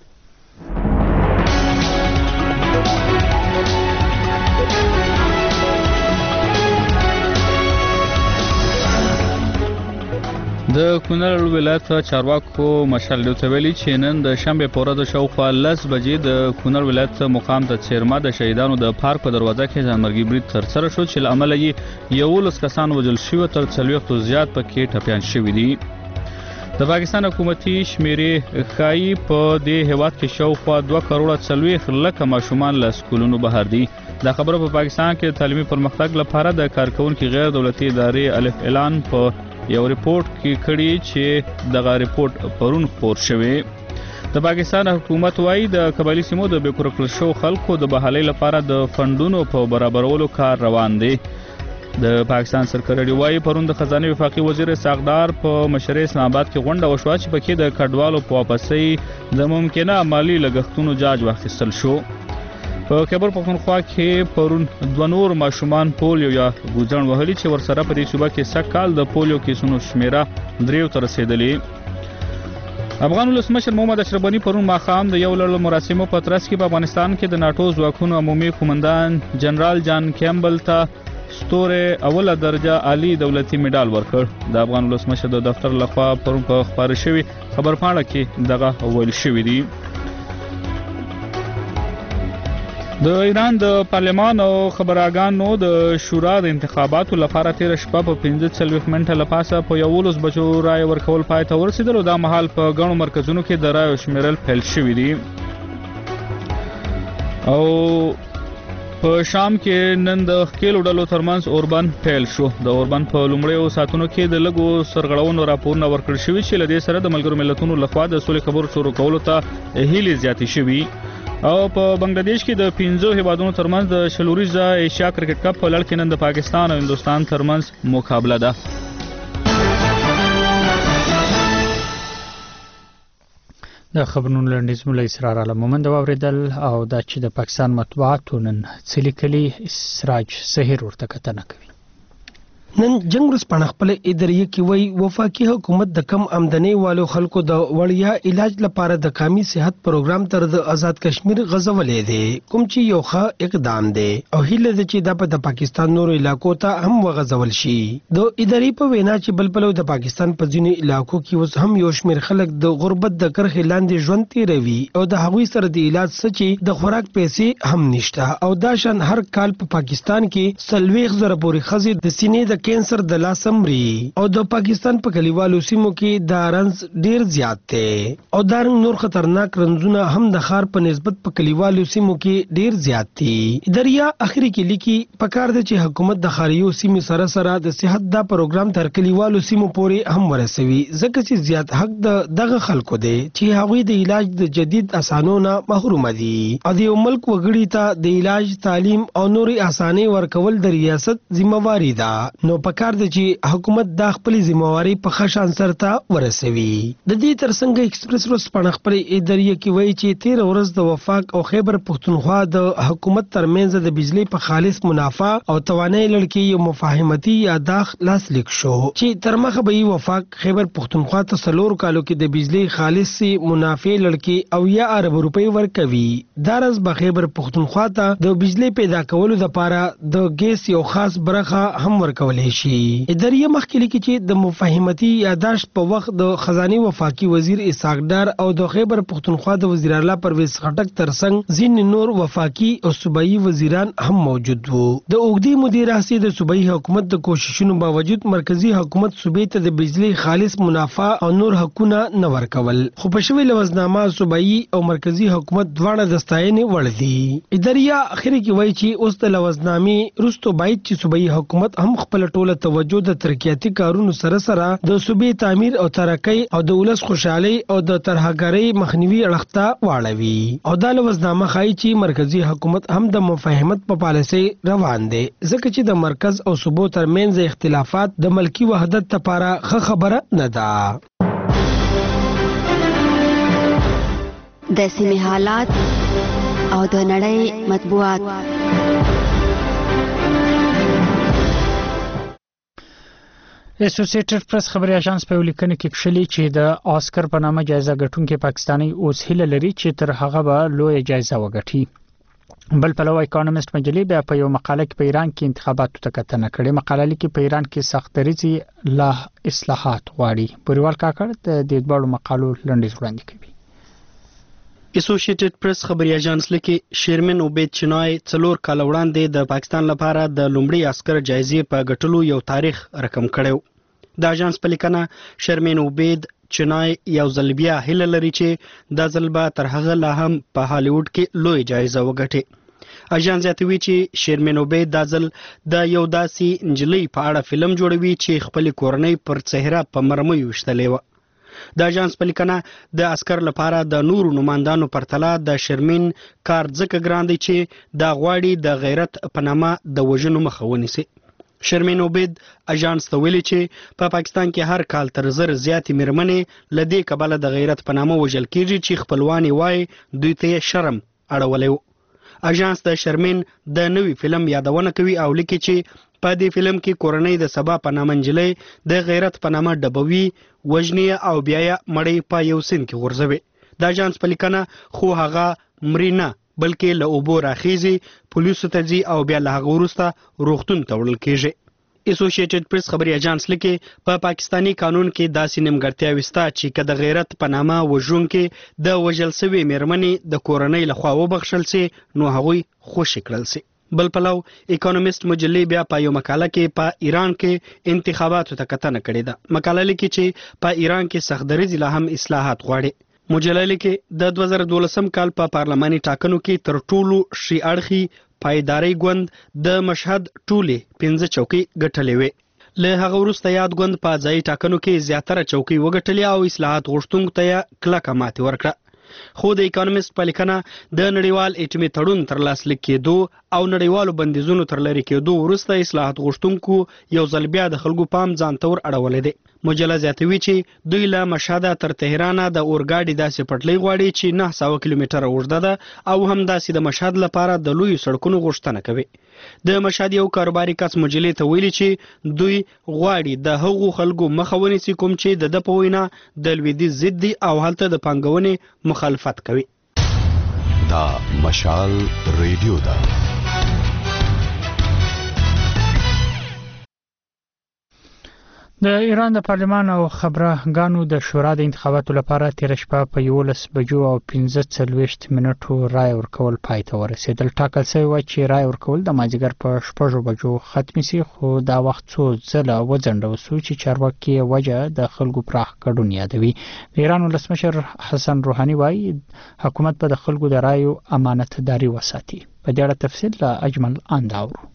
د کونړ ولایت چارواکو مشال ته ویلي چې نن د شنبه په ورځ شاوخوا 10 بجې د کونړ ولایت مقام د چیرما د شهیدانو د پارک په دروازه کې ځانمرګي برید ترسره شو چې عمل یې 11 کسان وژل شوي تر 40 زیات پکې ټپيان شوي دي. د پاکستان حکومتي شمیرې ښایي په دې هیواد کې شاوخوا 2 کروڑ 40 لک ماشومان له سکولونو بهر دي. دا خبره په پاکستان کې تعلیمي پرمختګ لپاره د کارکونکو غیر دولتي ادارې الف اعلان په یو ریپورت کې کړي چې دغه ریپورت پرون خپور شوی. د پاکستان حکومت وايي د قبایلی سیمو د بیکور کړل شو خلکو د بحالۍ لپاره د فندونو په برابرولو کار روان دی. د پاکستان سرکاري وايي پرون د خزانه وفاقي وزیر ساغدار په مشر اسلام آباد کې غونډه وشوه چې پکې د کډوالو په واپسۍ د ممکنه مالی لګښتونو جاج واخیستل شو. په خیبر پختونخوا کې پرون 2 نور ماشومان پولیو یا ګوزن وهلي چې ورسره په دې صوبه کې سکهال د پولیو کیسونو شمیره 3 ته رسیدلې. افغان ولسمشر محمد اشرف غنی پرون ماښام د یو لړ مراسمو په ترڅ کې په افغانستان کې د ناتو ځواکونو عمومي قومندان جنرال جان کیمبل ته ستوره اوله درجه عالی دولتي میډال ورکړ. د افغان ولسمشر د دفتر لخوا پرون په خبر شوی خبرپاڼه کې دغه ویل شوی دی. د ایران د پارلمان او خبراګانو د شورا د انتخاباتو لپاره تیر شپه په 45 منټه لپاسه په 11 بجو رای ورکول پای ته ورسېدل او دا مهال په غنو مرکزونو کې د رای شمیرل پیل شوی دی. او په شام کې نن د خکیلو ډلو ترمنځ اوربان پیل شو. د اوربان په لومړیو ساعتونو کې د لګو سرغړونو راپورونه ورکړل شوي چې لدې سره د ملګرو ملتونو لخوا د سولې خبرو شروع کولو ته هیلې زیاتې شوي. او په بنگلاديش کې د 15 هیوادونو ترمنځ د شلوریزه ایشیا کرکټ کپ په لړ کې نن د پاکستان او هندستان ترمنځ مقابله ده.
د خبرونو لنډیز مولوي اسرار عالم مومند اوریدل او د چې د پاکستان مطبوعاتو نن سلیکلي سراج سحر ورته کتنه کوي.
نن جنگ ورځ خپل ادارې کې وای وفاقي حکومت د کم آمدنی والو خلکو د وړیا علاج لپاره د قومي صحت پروګرام تر د آزاد کشمیر غزولې دی کوم چې یو ښه اقدام دی او هیله ده چې د پاکستان نورو علاقو ته هم وغځول شي. د ادارې په وینا چې بلبلو د پاکستان په ځینو علاقو کې اوس هم یو شمیر خلک د غربت د کرښې لاندې ژوند تیروي او د هغوی سره د علاج سچي د خوراک پیسې هم نشته او دا شان هر کال په پاکستان کې 40,000 پورې خزي د سینې د کینسر د لاسم ری او د پاکستان په کلیوالو سیمو کې دا رنز ډیر زیات دی او دا نور خطرناک رنزونه هم د خار په نسبت په کلیوالو سیمو کې ډیر زیات دي. دریا اخري کې لیکي پکار دی چې حکومت د خاریو سیمو سره سره د صحت دا پروګرام تر کلیوالو سیمو پورې هم ورسوي ځکه چې زیات حق دغه خلکو دی چې هغوی د علاج د جدید اسانونه محروم دي او د ملک وګړي ته د علاج تعلیم او نوري اسانۍ ورکول د ریاست ذمہواری ده. نو پکار دی چې حکومت د خپل ذمہواری په خشان سرته ورسوي. د دې ترڅنګ ایکسپریس روز په خپل ادارې کې وایي چې 13 ورځ د وفاق او خیبر پختونخوا د حکومت ترمنځ د بجلی په خالص منافع او توانایي لړ یو مفاهمتي یاداښت لاسلیک شو چې تر مخه به وفاق خیبر پختونخوا ته 4 کالو کې د بجلی خالص منافع لړ او یا ارب روپۍ ورکوي. دارس به خیبر پختونخوا ته د بجلی پیدا کولو لپاره د ګیس یو خاص برخه هم ورکولې شي. ادارې مخکې لیکي چې د مفاهمتي یاداښت په وخت د خزانه وفاقي وزیر اسحاق ډار او د خیبر پختونخوا د وزیر اعلی پرویز خټک ترڅنګ ځین نور وفاقي او صوبایي وزیران هم موجود وو. د اوږدې مودې راهیسې د صوبایي حکومت د کوششونو باوجود مرکزی حکومت صوبې ته د بجلی خالص منافع او نور حقونه نه ورکول خو په شوی لوزنامه صوبایي او مرکزی حکومت دواړه د ستاینې وړ دي. ادارې اخر کې وایي چې اوس د لوزنامې رستو باید چې صوبایي حکومت هم خپل ټوله توجه د ترقیاتي کارونو سره سره د صوبې تعمیر او ترقۍ او د ولس خوشحالي او د ترهګرۍ مخنیوي اړخته واړوي او د لوزنامه ښایي چې مرکزی حکومت هم د مفاهمت په پالیسۍ روان دی ځکه چې د مرکز او صوبو ترمنځ اختلافات د ملکی وحدت لپاره ښه خبره نه ده.
د سیمې حالات او د نړۍ مطبوعات.
اسوسییټډ پریس خبري اژانس په لیکنه کې کښلي چې د آسکر په نامه جایزه ګټونکي پاکستاني اوس هیله لري چې تر هغه به لوی جایزه وګټي. بل پلوه اکونومست مجلې بیا په یو مقاله کې په ایران کې انتخاباتو ته کتنه کړې. مقاله لیکي په ایران کې سخت دریځي لا اصلاحات غواړي. بوریوال کاکړ د دې ډول مقالو لنډیز وړاندې کوي.
اسوسییټډ پریس خبري اژانس لیکي شیرمن عبید چنای 4 کال وړاندې د پاکستان لپاره د لومړي عسكر جایزې په ګټلو یو تاریخ رقم کړو. د اژانس په لیکنه شیرمن عبید چنای یو ځل بیا هیله لري چې د ځل به تر هغه لا هم په هالیوډ کې لوی جایزه وګټي. اژانس زیاتوي چې شیرمن عبید د ځل د یو داسې انجلۍ په اړه فلم جوړوي چې خپل کورنۍ پر چهره په مرمۍ وشتلې و. د اژانس په لیکنه د عسكر لپاره د نورو نمائندانو پرتله د شیرمن کار ځکه ګران دی چې د غواړي د غیرت په نامه د وژنو مخه ونیسي. شیرمن عبید اژانس ته ویلي چې په پاکستان کې هر کال تر 1000 زیاتې میرمنې لدې کبله د غیرت په نامه وژل کیږي چې خپلوان وای دوی ته شرم اړولې و. اژانس د شیرمن د نوي فلم یادونه کوي او لیکي چې په دې فلم کې کورنۍ د سبا په نامه انجلۍ د غیرت په نامه ډبوي وژني او بیا یې مړی په یو سین کې غورځوي. د اژانس په لیکنه خو هغه مرینا بلکې له اوبو راخیزي پولیسو ته ځي او بیا له هغه وروسته روغتون ته وړل کیږي. اسوسییټډ پریس خبري اژانس لیکي په پاکستانی قانون کې داسې نیمګړتیاوې شته چې که د غیرت په نامه وژونکي د وژل شوي میرمنې د کورنۍ لخوا وبخښل سي نو هغوی خوشي کړل سي. بل پلو اکونومست مجلې بیا په یو مقاله کې په ایران کې انتخاباتو ته کتنه کړې ده. مقاله لیکي چې په ایران کې سخت دریځي لا هم اصلاحات غواړي. مجله لیکي د 2012 کال په پارلماني ټاکنو کې تر ټولو شي اړخي پایداري ګوند د مشهد ټولې 15 چوکۍ ګټلې وې. له هغه وروسته یاد ګوند په ځای ټاکنو کې زیاتره چوکۍ وګټلې او اصلاحات غوښتونکو ته کلکه ماتې ورکړه. خو د اکونومست په لیکنه د نړیوال اټومي تړون تر لاسلیک کېدو او نړیوالو بندیزونو تر لرې کېدو وروسته اصلاحات غوښتونکو یو ځل بیا د خلکو پام ځان ته ور اړولی دی. مجله زیاتوي چې دوی له مشهده تر تهران د اورګاډي داسې پټلۍ غواړي چې 900 کیلومتره اوږده ده او همداسې د مشهد لپاره د لوی سړکونو غوښتنه کوي. د مشهد یو کاروباري کس مجلې ته ویلي چې دوی غواړي د هغو خلکو مخه ونیسي کوم چې د په وینا د لویدیځ ضد دي او هلته د پانګونې مخالفت کوي.
دا مشال ریډیو ده.
د ایران د پارلمان او خبرګانو د شورا د انتخاباتو لپاره تیر شپه په 11 بجو او 15 منټو رای ورکول پای ته ورسېدل. ټاکل شوی و چې رای ورکول د مازیګر په 6 بجو ختمي سي خو دا وخت څو ځله وځنډول شو چې چارواکي وجه د خلکو پراخ ګډون یادوي. د ایران ولسمشر حسن روحاني وايي حکومت به د خلکو د رایو امانتداري وساتي. په دې اړه تفصیل له اجمل انداورو.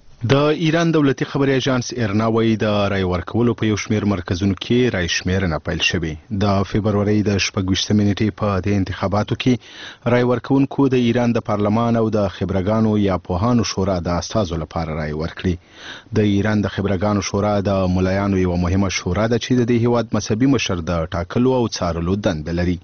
د ایران دولتي خبري اژانس ایرنا وایي د رای ورکولو په یو شمېر مرکزونو کې رای شمیرنه پیل شوې. د فبرवरी د 26 نیټې په د انتخاباتو کې رای ورکونکو د ایران د پارلمان او د خبرګانو یا پوهانو شورا د استازو لپاره رای ورکړي. د ایران د خبرګانو شورا د ملایانو یو مهمه شورا ده چې د دې هیواد مذهبي مشر د ټاکلو او څارلو دنده لري.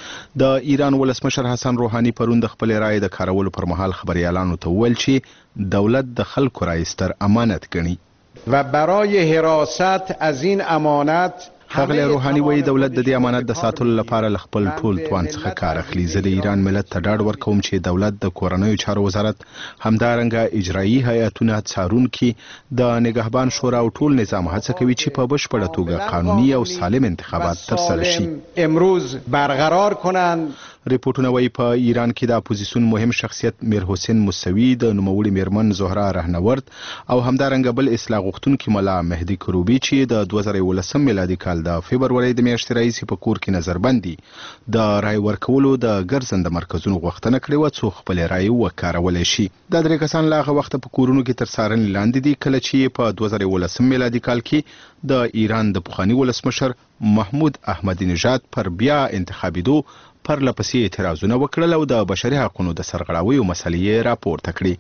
د ایران ولسمشر حسن روحاني پرون د خپل رای د کارولو پر مهال خبريالانو ته وویل چې دولت د خلکو رای ستر امانت ګڼي
و برای حراست از این امانت
ښاغلی روحاني وایي دولت د دې امانت د ساتلو لپاره له خپل ټول توان څخه کار اخلي. زه د ایران ملت ته ډاډ ورکوم چې دولت د کورنیو چارو وزارت همدارنګه اجرایي هیئتونه څارونکي د نگهبان شورا او ټول نظام هڅه کوي چې په بشپړه توګه قانوني او سالم انتخابات ترسره شي.
امروز برقرار کنند.
ریپورتونه وایي په ایران کې د اپوزیسیون مهم شخصیت میر حسین موسوي د نوموړي میرمن زهرا رهنورد او همدارنګه بل اصلاح غوښتونکي ملا مهدي کروبي چې د 2019 میلادي کال د فبرवरी د میاشتې راهیسې په کور کې نظربندي د رای ورکولو د ګرځنده مرکزونو غوښتنه کړې وه څو خپل رای وکارولی شي. دا درې کسان له هغه وخته په کورونو کې تر څارنې لاندې دي کله چې په 2019 میلادي کال کې د ایران د پخواني ولسمشر محمود احمدی نژاد پر بیا انتخابېدو پرله پسې اعتراضونه وکړل او د بشري حقوقو د سرغړاویو مسلې راپورته کړې.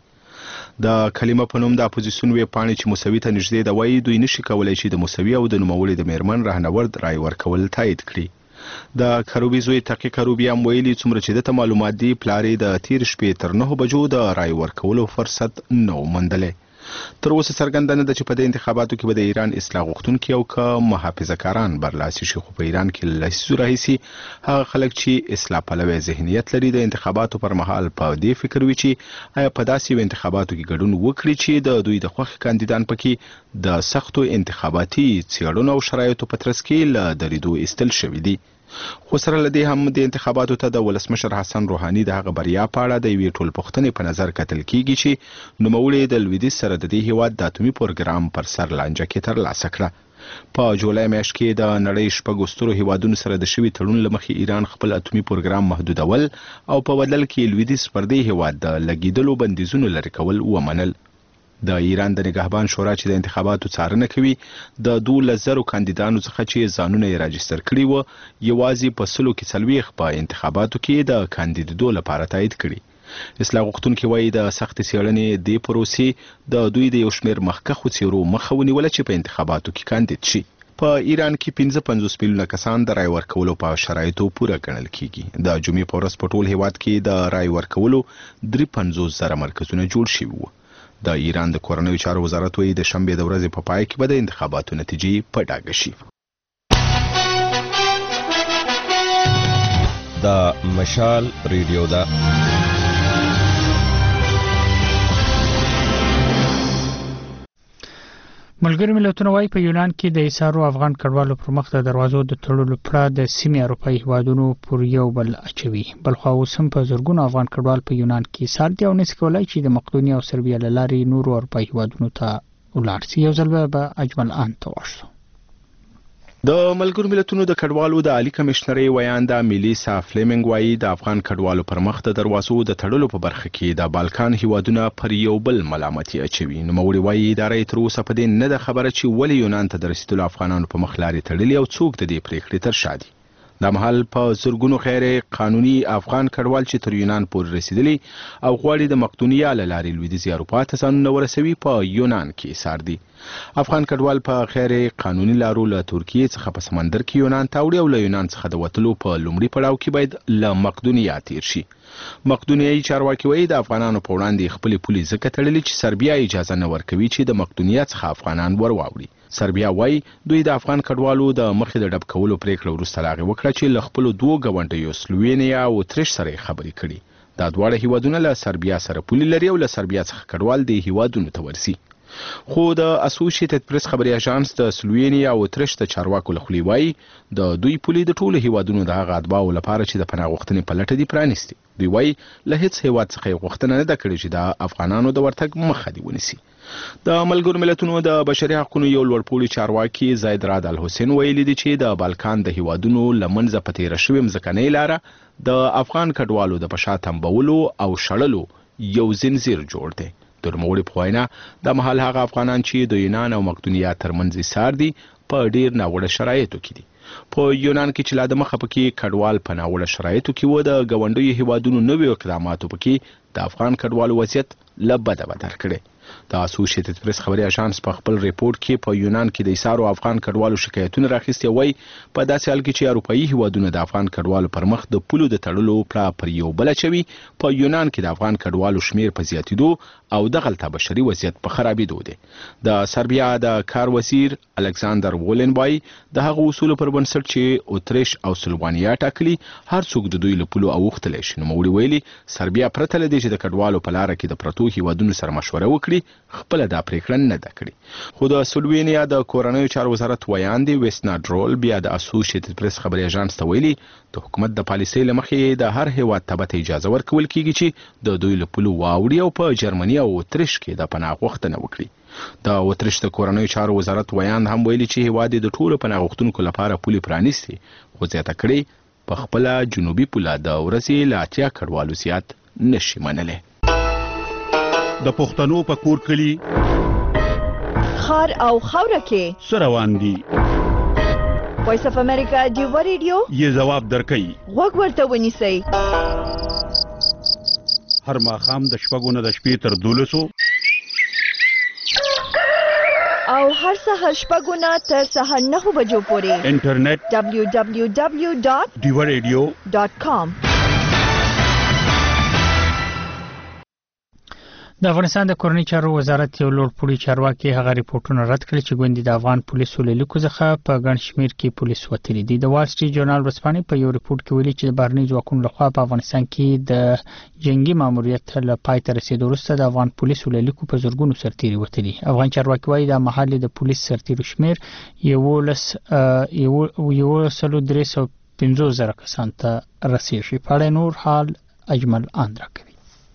د کلمه په نوم د اپوزیسیون ویب پاڼې چې موسوي ته نږدې ده وایي دوی نشي کولی چې د موسوي او د نوموړي د میرمن رهنورد رای ورکول تایید کړي. د کروبي زوی تقی کروبي هم ویلي څومره چې دته معلومات دي پلار یې د تیر شپې تر 9 بجو د رای ورکولو فرصت نه و موندلی. تر اوسه څرګنده نه ده چې په دې انتخاباتو کې به د ایران اصلاح غوښتونکي او که محافظه‌کاران برلاسي شي، خو په ایران کې له لسیزو راهیسې هغه خلک چې اصلاح پلوي ذهنیت لري د انتخاباتو پر مهال په دې فکر وي چې آیا په داسې یو انتخاباتو کې ګډون وکړي چې د دوی د خوښې کاندیدان پکې د سختو انتخاباتي څېړنو او شرایطو په ترڅ کې له دریدو ایستل شوي دي. خو سره له دې هم د انتخاباتو ته د ولسمشر حسن روحاني د هغه بریا په اړه د یوې ټولپوښتنې په نظر کتل کیږي چې نوموړي د لویدیځ سره د دې هیواد د اتومي پروګرام پر سر لانجه کې ترلاسه کړه. په جولای میاشت کې د نړۍ شپږ سترو هیوادونو سره د شوي تړون له مخې ایران خپل اتومي پروګرام محدودول او په بدل کې لویدیځ پر دې هیواد د لګیدلو بندیزونو لرې کول ومنل. د ایران د نگهبان شورا چې د انتخاباتو څارنه کوي د 12,000 کاندیدانو څخه چې ځانونه یې راجستر کړي وو یوازې په 40 په انتخاباتو کې د کاندیدېدو لپاره تایید کړي. اصلاح غوښتونکي وایي د سختې څېړنې دې پروسې د دوی د یو شمېر مخکښو څېرو مخه ونیوله چې په انتخاباتو کې کاندید شي. په ایران کې 55 میلیونه کسان د رای ورکولو په شرایطو پوره ګڼل کیږي. د جمعې په ورځ په ټول هیواد کې د رای ورکولو 53,000 مرکزونه جوړ شوي وو. د ایران د کورنیو چارو وزارت وایي د شنبې د ورځې په پای کې به د انتخاباتو نتیجې په ډاګه شي.
د مشال ریډیو دا
ملګری ملتونه وايي په یونان کې د ایسارو افغان کډوالو پر مخ د دروازو د تړلو پړه د سیمې اروپایي هیوادونو پر یو بل اچوي. بلخو اوس هم په زرګونو افغان کډوال په یونان کې ایسار دي او نس کولای چې د مقدونیه او سربیا له لارې نورو اروپایي هیوادونو ته ولاړ شي. یو ځل به اجمل آن ته ورشو.
د ملګرو ملتونو د کډوالو د عالی کمشنري ویانده میلیسا فلیمنګ وایي د افغان کډوالو پر مخ د دروازو د تړلو په برخه کې د بالکان هیوادونه پر یو بل ملامتي اچوي. نوموړي وایي ادارې تر اوسه په دې نه ده خبره چې ولې یونان ته د رسیدلو افغانانو په مخ لارې تړلې او څوک د دې پریکړې تر شا دي. د محل په زرګونو غیر قانوني افغان کډوال چې تر یونان پورې رسیدلي او غواړي د مقدونیه له لارې لویدیځې اروپا ته ځانونه ورسوي په یونان کې ایسار دي. افغان کډوال په غیر قانوني لارو له ترکیې څخه په سمندر کې یونان ته وړي او له یونان څخه د وتلو په لومړي پړاو کې باید له مقدونیه تیر شي. مقدونیایي چارواکي وایي د افغانانو په وړاندې خپلې پولې ځکه تړلې چې سربیا اجازه نه ورکوي چې د مقدونیه څخه افغانان ورواوړي. سربیا وایي دوی د افغان کډوالو د مخې د ډب کولو پریکړه وروسته لا وکړه چې له خپلو دوو ګاونډیو سلووینیا او اتریش سره خبرې کړي. دا دواړه هیوادونه له سربیا سره پولې لري او له سربیا څخه کډوال د هیوادونو ته ورسي. خو د اسوسییټډ پریس خبري اژانس د سلووینیا او اتریش د چارواکو له خوا وایي د دوی پولې د ټولو هیوادونو د هغه اتباعو لپاره چې د پناه غوښتنې په لټه دي پرانیستي. دوی وایي له هیڅ هیواد څخه غوښتنه نه ده کړې چې د افغانانو د ورتګ مخه دی ونیسي. د ملګرو ملتونو د بشري حقوقو یو لوړپوړي چارواکي زید راد الحسین ویلي دي چې د بالکان د هیوادونو لمنځه په تیر شوی مځکنۍ لاره د افغان کډوالو د پشا تنبولو او شړلو یو زنجیر جوړ دی. د نوموړي په وینا د محل هغه افغانان چې د یونان او مقدونیه ترمنځ ایسار دي په ډیر ناوړه شرایطو کې دي. په یونان کې چې لا د مخه پکې کډوال په ناوړه شرایطو کې و د ګاونډیو هیوادونو نویو اقداماتو پکې د افغان کډوالو وضعیت له بده بدتر کړی. د اسوسییټډ پریس خبري اژانس په خپل ریپورت کې په یونان کې د ایسارو افغان کډوالو شکایتونه راخیستي وای په داسې حال کې چې اروپایي هیوادونه د افغان کډوالو پر مخ د پولو د تړلو پړه پر یو بل چوي په یونان کې د افغان کډوالو شمیر په زیاتیدو او دغلطه بشري وضعیت په خرابېدو دی. د سربیا د کار وزیر الکساندر وولنبای د هغه اصول پر بنسټ چې اتریش او سلووانیا ټاکلي هر څوک د دوی له پولو اوختلی شي. نوموړي ویلي سربیا پرته له دې چې د کډوالو په لاره کې د پرتو هیوادونو سره مشوره وکړي خپل دا پریکړه نه ده کړې. خو د سلووینیا د کورنیو چارو وزارت ویاندې ویسنا ډرول بیا د اسوسییټډ پریس خبري اژانس ته ویلي د حکومت د پالیسۍ له مخې د هر هیواد ته اجازه ورکول کیږي چې د دوی له پولو واوړي او په جرمني او اتریش کې د پناه غوښتنه وکړي. د اتریش د کورنیو چارو وزارت ویاند هم ویلي چې هیواد د ټولو پناه غوښتونکو لپاره پولې پرانیستي خو زیاته کړې په خپل جنوبي پوله د ورځې له 80 کډوالو زیات نشي منلی.
د پښتنو په کور کلی
خار او خوره کې
سروان دي.
وایس اف امریکا دیو ریډیو
یې جواب درکړي
وګ ورته ونیسئ.
هر ماښام د شپږو نه د شپې تر 12
او هر سهار شپږو نه تر سهار 9 بجو پورې
انټرنیټ
www.diwaradio.com.
د افغانستان د کورنۍ چارو وزارت یو لوړپوړي چارواکي هغه ریپورتونه رد کړل چې ګوندې د افغان پولیسو له لیکو څخه په ګڼ شمېر کې پولیس وتلي دي. د وال سټریټ جورنال ورځپاڼې په یو ریپورت کې ویلي چې د بهرني ځواکونو لخوا په افغانستان کې د جنگي ماموریت له پای ته رسیدو وروسته د افغان پولیسو له لیکو په زرګونو سرتیري وتلي. افغان چارواکي وایي د مهال د پولیس سرتیرو شمیر 1,350,000 کسان ته رسیږي. په اړه نور حال اجمل آندرا کوي.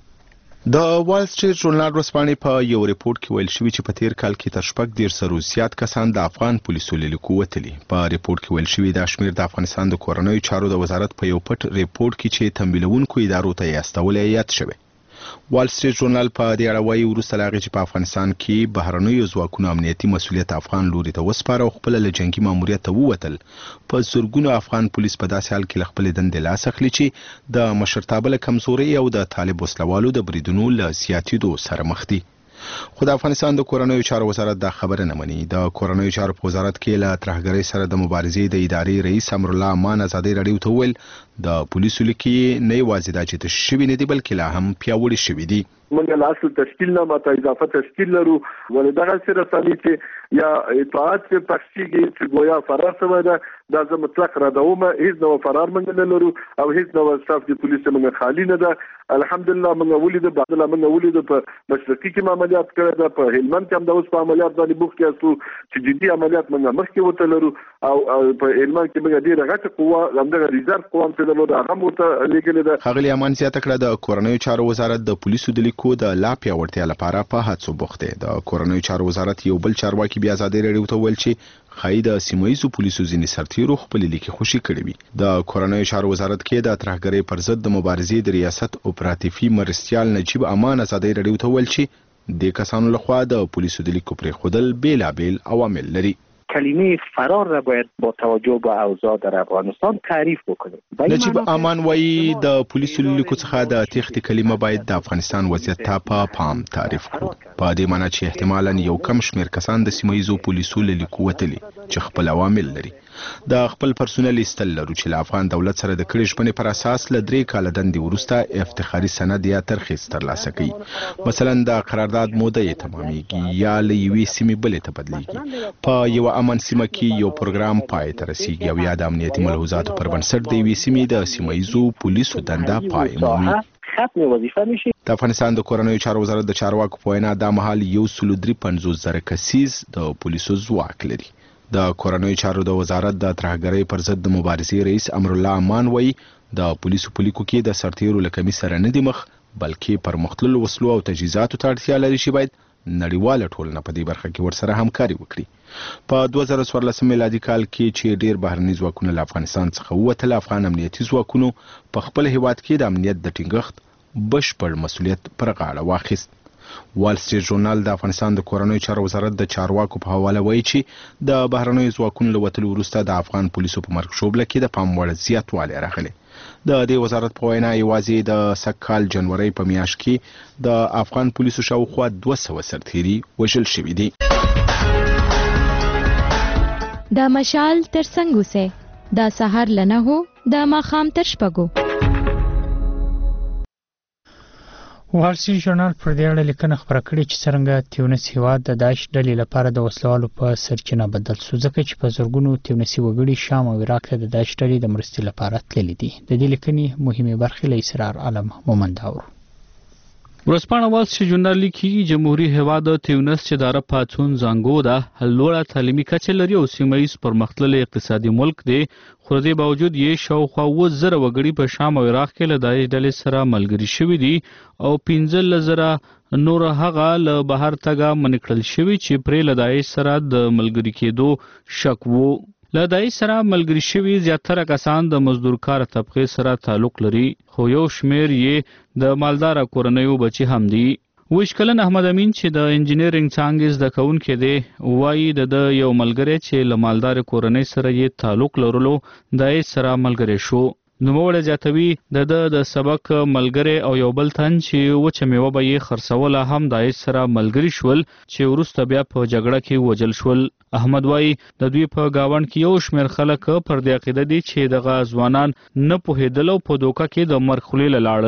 د وال سټریټ جورنال ورځپاڼې په یو ریپورت کې ویل شوی چې په تیر کال کې تر 10,000 زیات کسان د افغان پولیسو له لیکو وتلي. په ریپورت کې ویل شوی دا شمیر د افغانستان د کورنۍ چارو د وزارت په یو پټ ریپورت کې چې تمویلونکو ادارو ته یاستولې یاد شوی. وال سټریټ جورنال په دې اړه وایي وروسته لاغې چې په افغانستان کې بهرنیو ځواکونو امنیتي مسؤلیت افغان لوري ته وسپاره او خپل له جنگي ماموریت ته ووتل، په زرګونو افغان پولیس په داسې حال کې له خپل دندې لاس اخلي چې د مشرتابه له کمزوري او د طالب وسلوالو د بریدونو له زیاتېدو سره مخ دي. خو د افغانستان د کورنۍ چارو وزارت دا خبره نه مني. د کورنۍ چارو په وزارت کې له ترهګرۍ سره د مبارزې د ادارې رئیس امر الله امان ازادي رادیو ته ویل د پولیسو لیکي نه یوازې دا چې تشوي نه دي بلکې لا هم پیاوړي شوي دي.
موږ له اصل تشکیل نه ماته اضافه تشکیل لرو ولدغه سره ثاني چې یا اطاعت په پښتیږي چې گویا فرار شوی ده دا زه مطلق را دومه هیڅ نو فرار موږ نه لرو او هیڅ نو استاف د پولیسو موږ خالی نه ده. الحمدلله موږ ولید بعد لا موږ ولید په مشرقي کې عملیات کړی ده، په هلمند کې هم د اوس په عملیات باندې بوخت یاستو چې جدي عملیات موږ مخکې وته لرو او په هلمند کې موږ ډیره غټه قوه همدغه ریزرو قوه هم درلوده هغه موته لګلې ده.
خغلی امان زیاته کړه د کورنۍ چارو وزارت د پولیسو د لیکو د لا پیاوړتیا لپاره په هڅو بوخت دی. د کورنۍ چارو وزارت یو بل چارواکي بیا ازادي رادیو ته ویل چې خای د سیمایي پولیسو ځینې سرتیرو خپل لیکي خوشي کړې وي. د کورنۍ چارو وزارت کې د ترهګرۍ پر ضد د مبارزې د ریاست اپراتیفي مرستیال نجیب امان ازادي رادیو ته ویل چې د کسانو لخوا د پولیسو د لیکو پرې خودل بیلابیل عوامل لري.
کلمه فرار را باید با توجه به اوضاع در افغانستان تعریف بکنیم.
نجیب امان وایي د پولیسو لیکو څخه د تختی کلمه باید د افغانستان وضعیت ته په پام تعریف کړو. په دې معنی چې احتمالاً یو کم شمیر کسان د سیمایي پولیسو لیکو وتلي چې خپل عوامل لري. د خپل پرسونل استل لرو چې له افغان دولت سره د کړي ژمنې پر اساس ل 3 کال دندې وروسته افتخاري سند یا ترخیص ترلاسه کوي. مثلا د قرارداد موده یې تمامېږي یا له یوې سیمې بلې ته بدلیږي. په یو امن سیمه کې یو پروګرام پای ته رسیږي او یا د امنیتي ملحوظاتو پر بنسټ د یوې سیمې د سیمایي پولیسو دنده پای مومي.
ختم وظیفه میشه.
د افغانستان د کورنۍ چارو وزارت د چارواکو په وینا د مهال 1,350,000 کسیز د پولیسو ځواک لري. د کورنۍ چارو د وزارت د ترهګرۍ پر ضد د مبارزې رئیس امر الله امان وایي د پولیسو په لیکو کې د سرتیرو له کمی سره نه دي مخ بلکې پر مختللو وسلو او تجهیزاتو ته اړتیا لري چې باید نړیواله ټولنه په دې برخه کې ورسره همکاري وکړي. په 2014 میلادي کال کې چې ډیر بهرني ځواکونه له افغانستان څخه ووتل، افغان امنیتي ځواکونو په خپل هیواد کې د امنیت د ټینګښت بشپړ مسؤلیت پر غاړه واخیست. وال سټریټ جورنال د افغانستان د کورنۍ چارو وزارت د چارواکو په حواله وایي چې د بهرنیو ځواکونو له وتلو وروسته د افغان پولیسو په مرګ شوبله کې د پام وړ زیاتوالی راغلی. د دې وزارت په وینا یوازې د سږکال جنوري په میاشت کې د افغان پولیسو شاوخوا 200 سرتیري وژل شوي دي.
د مشال تر څنګ اوسئ، د سهار له 9 د ماښام تر 6.
وال سټریټ جورنال پر دې اړه لیکنه خپره کړې چې څرنګه تیونس هیواد د داعش ډلې لپاره د وسلوالو په سرچینه بدل شو، ځکه چې په زرګونو تیونسي وګړي شام او عراق ته د داعش ډلې د مرستې لپاره تللي دي. د دې لیکنې مهمه برخه له اسرار عالم مومنداور.
ورځپاڼه وال سټریټ جورنال لیکي جمهوریت هیواد تیونس چې د عرب پاڅون زنګو ده لوړه تعلیمي کچه لري او سیمایي پرمختللی اقتصادي ملک دی، خو د باوجود یې شاوخوا 10,000 وګړي په شام او عراق کې له داعش ډلې سره ملګري شوي دي او 15,000 نور هغه له بهر تګه منع کړل شوي چې پرې له داعش سره د ملګري کېدو شک وو. له داعش سره ملګري شوي زیاتره کسان د مزدور کار طبقې سره تعلق لري، خو یو شمیر یې د مالدار کورنیو بچي هم دي. 20 کلن احمد امین چې د انجینرینګ څانګې زده کوونکی دی وایي د یو ملګری چې له مالدار کورنۍ سره یې تعلق لرلو داعش سره ملګری شو. نوموړی زیاتوي د سبق ملګری او یو بل تن چې وچه میوه به یې خرڅوله هم داعش سره ملګري شول چې وروسته بیا په جګړه کې وژل شول. احمد وایي د دوی په گاوند کې یو شمیر خلک پر دې عقیده دي چې دغه ځوانان نه پوهېدل او په دوکه کې د مرګ خولې لاړل.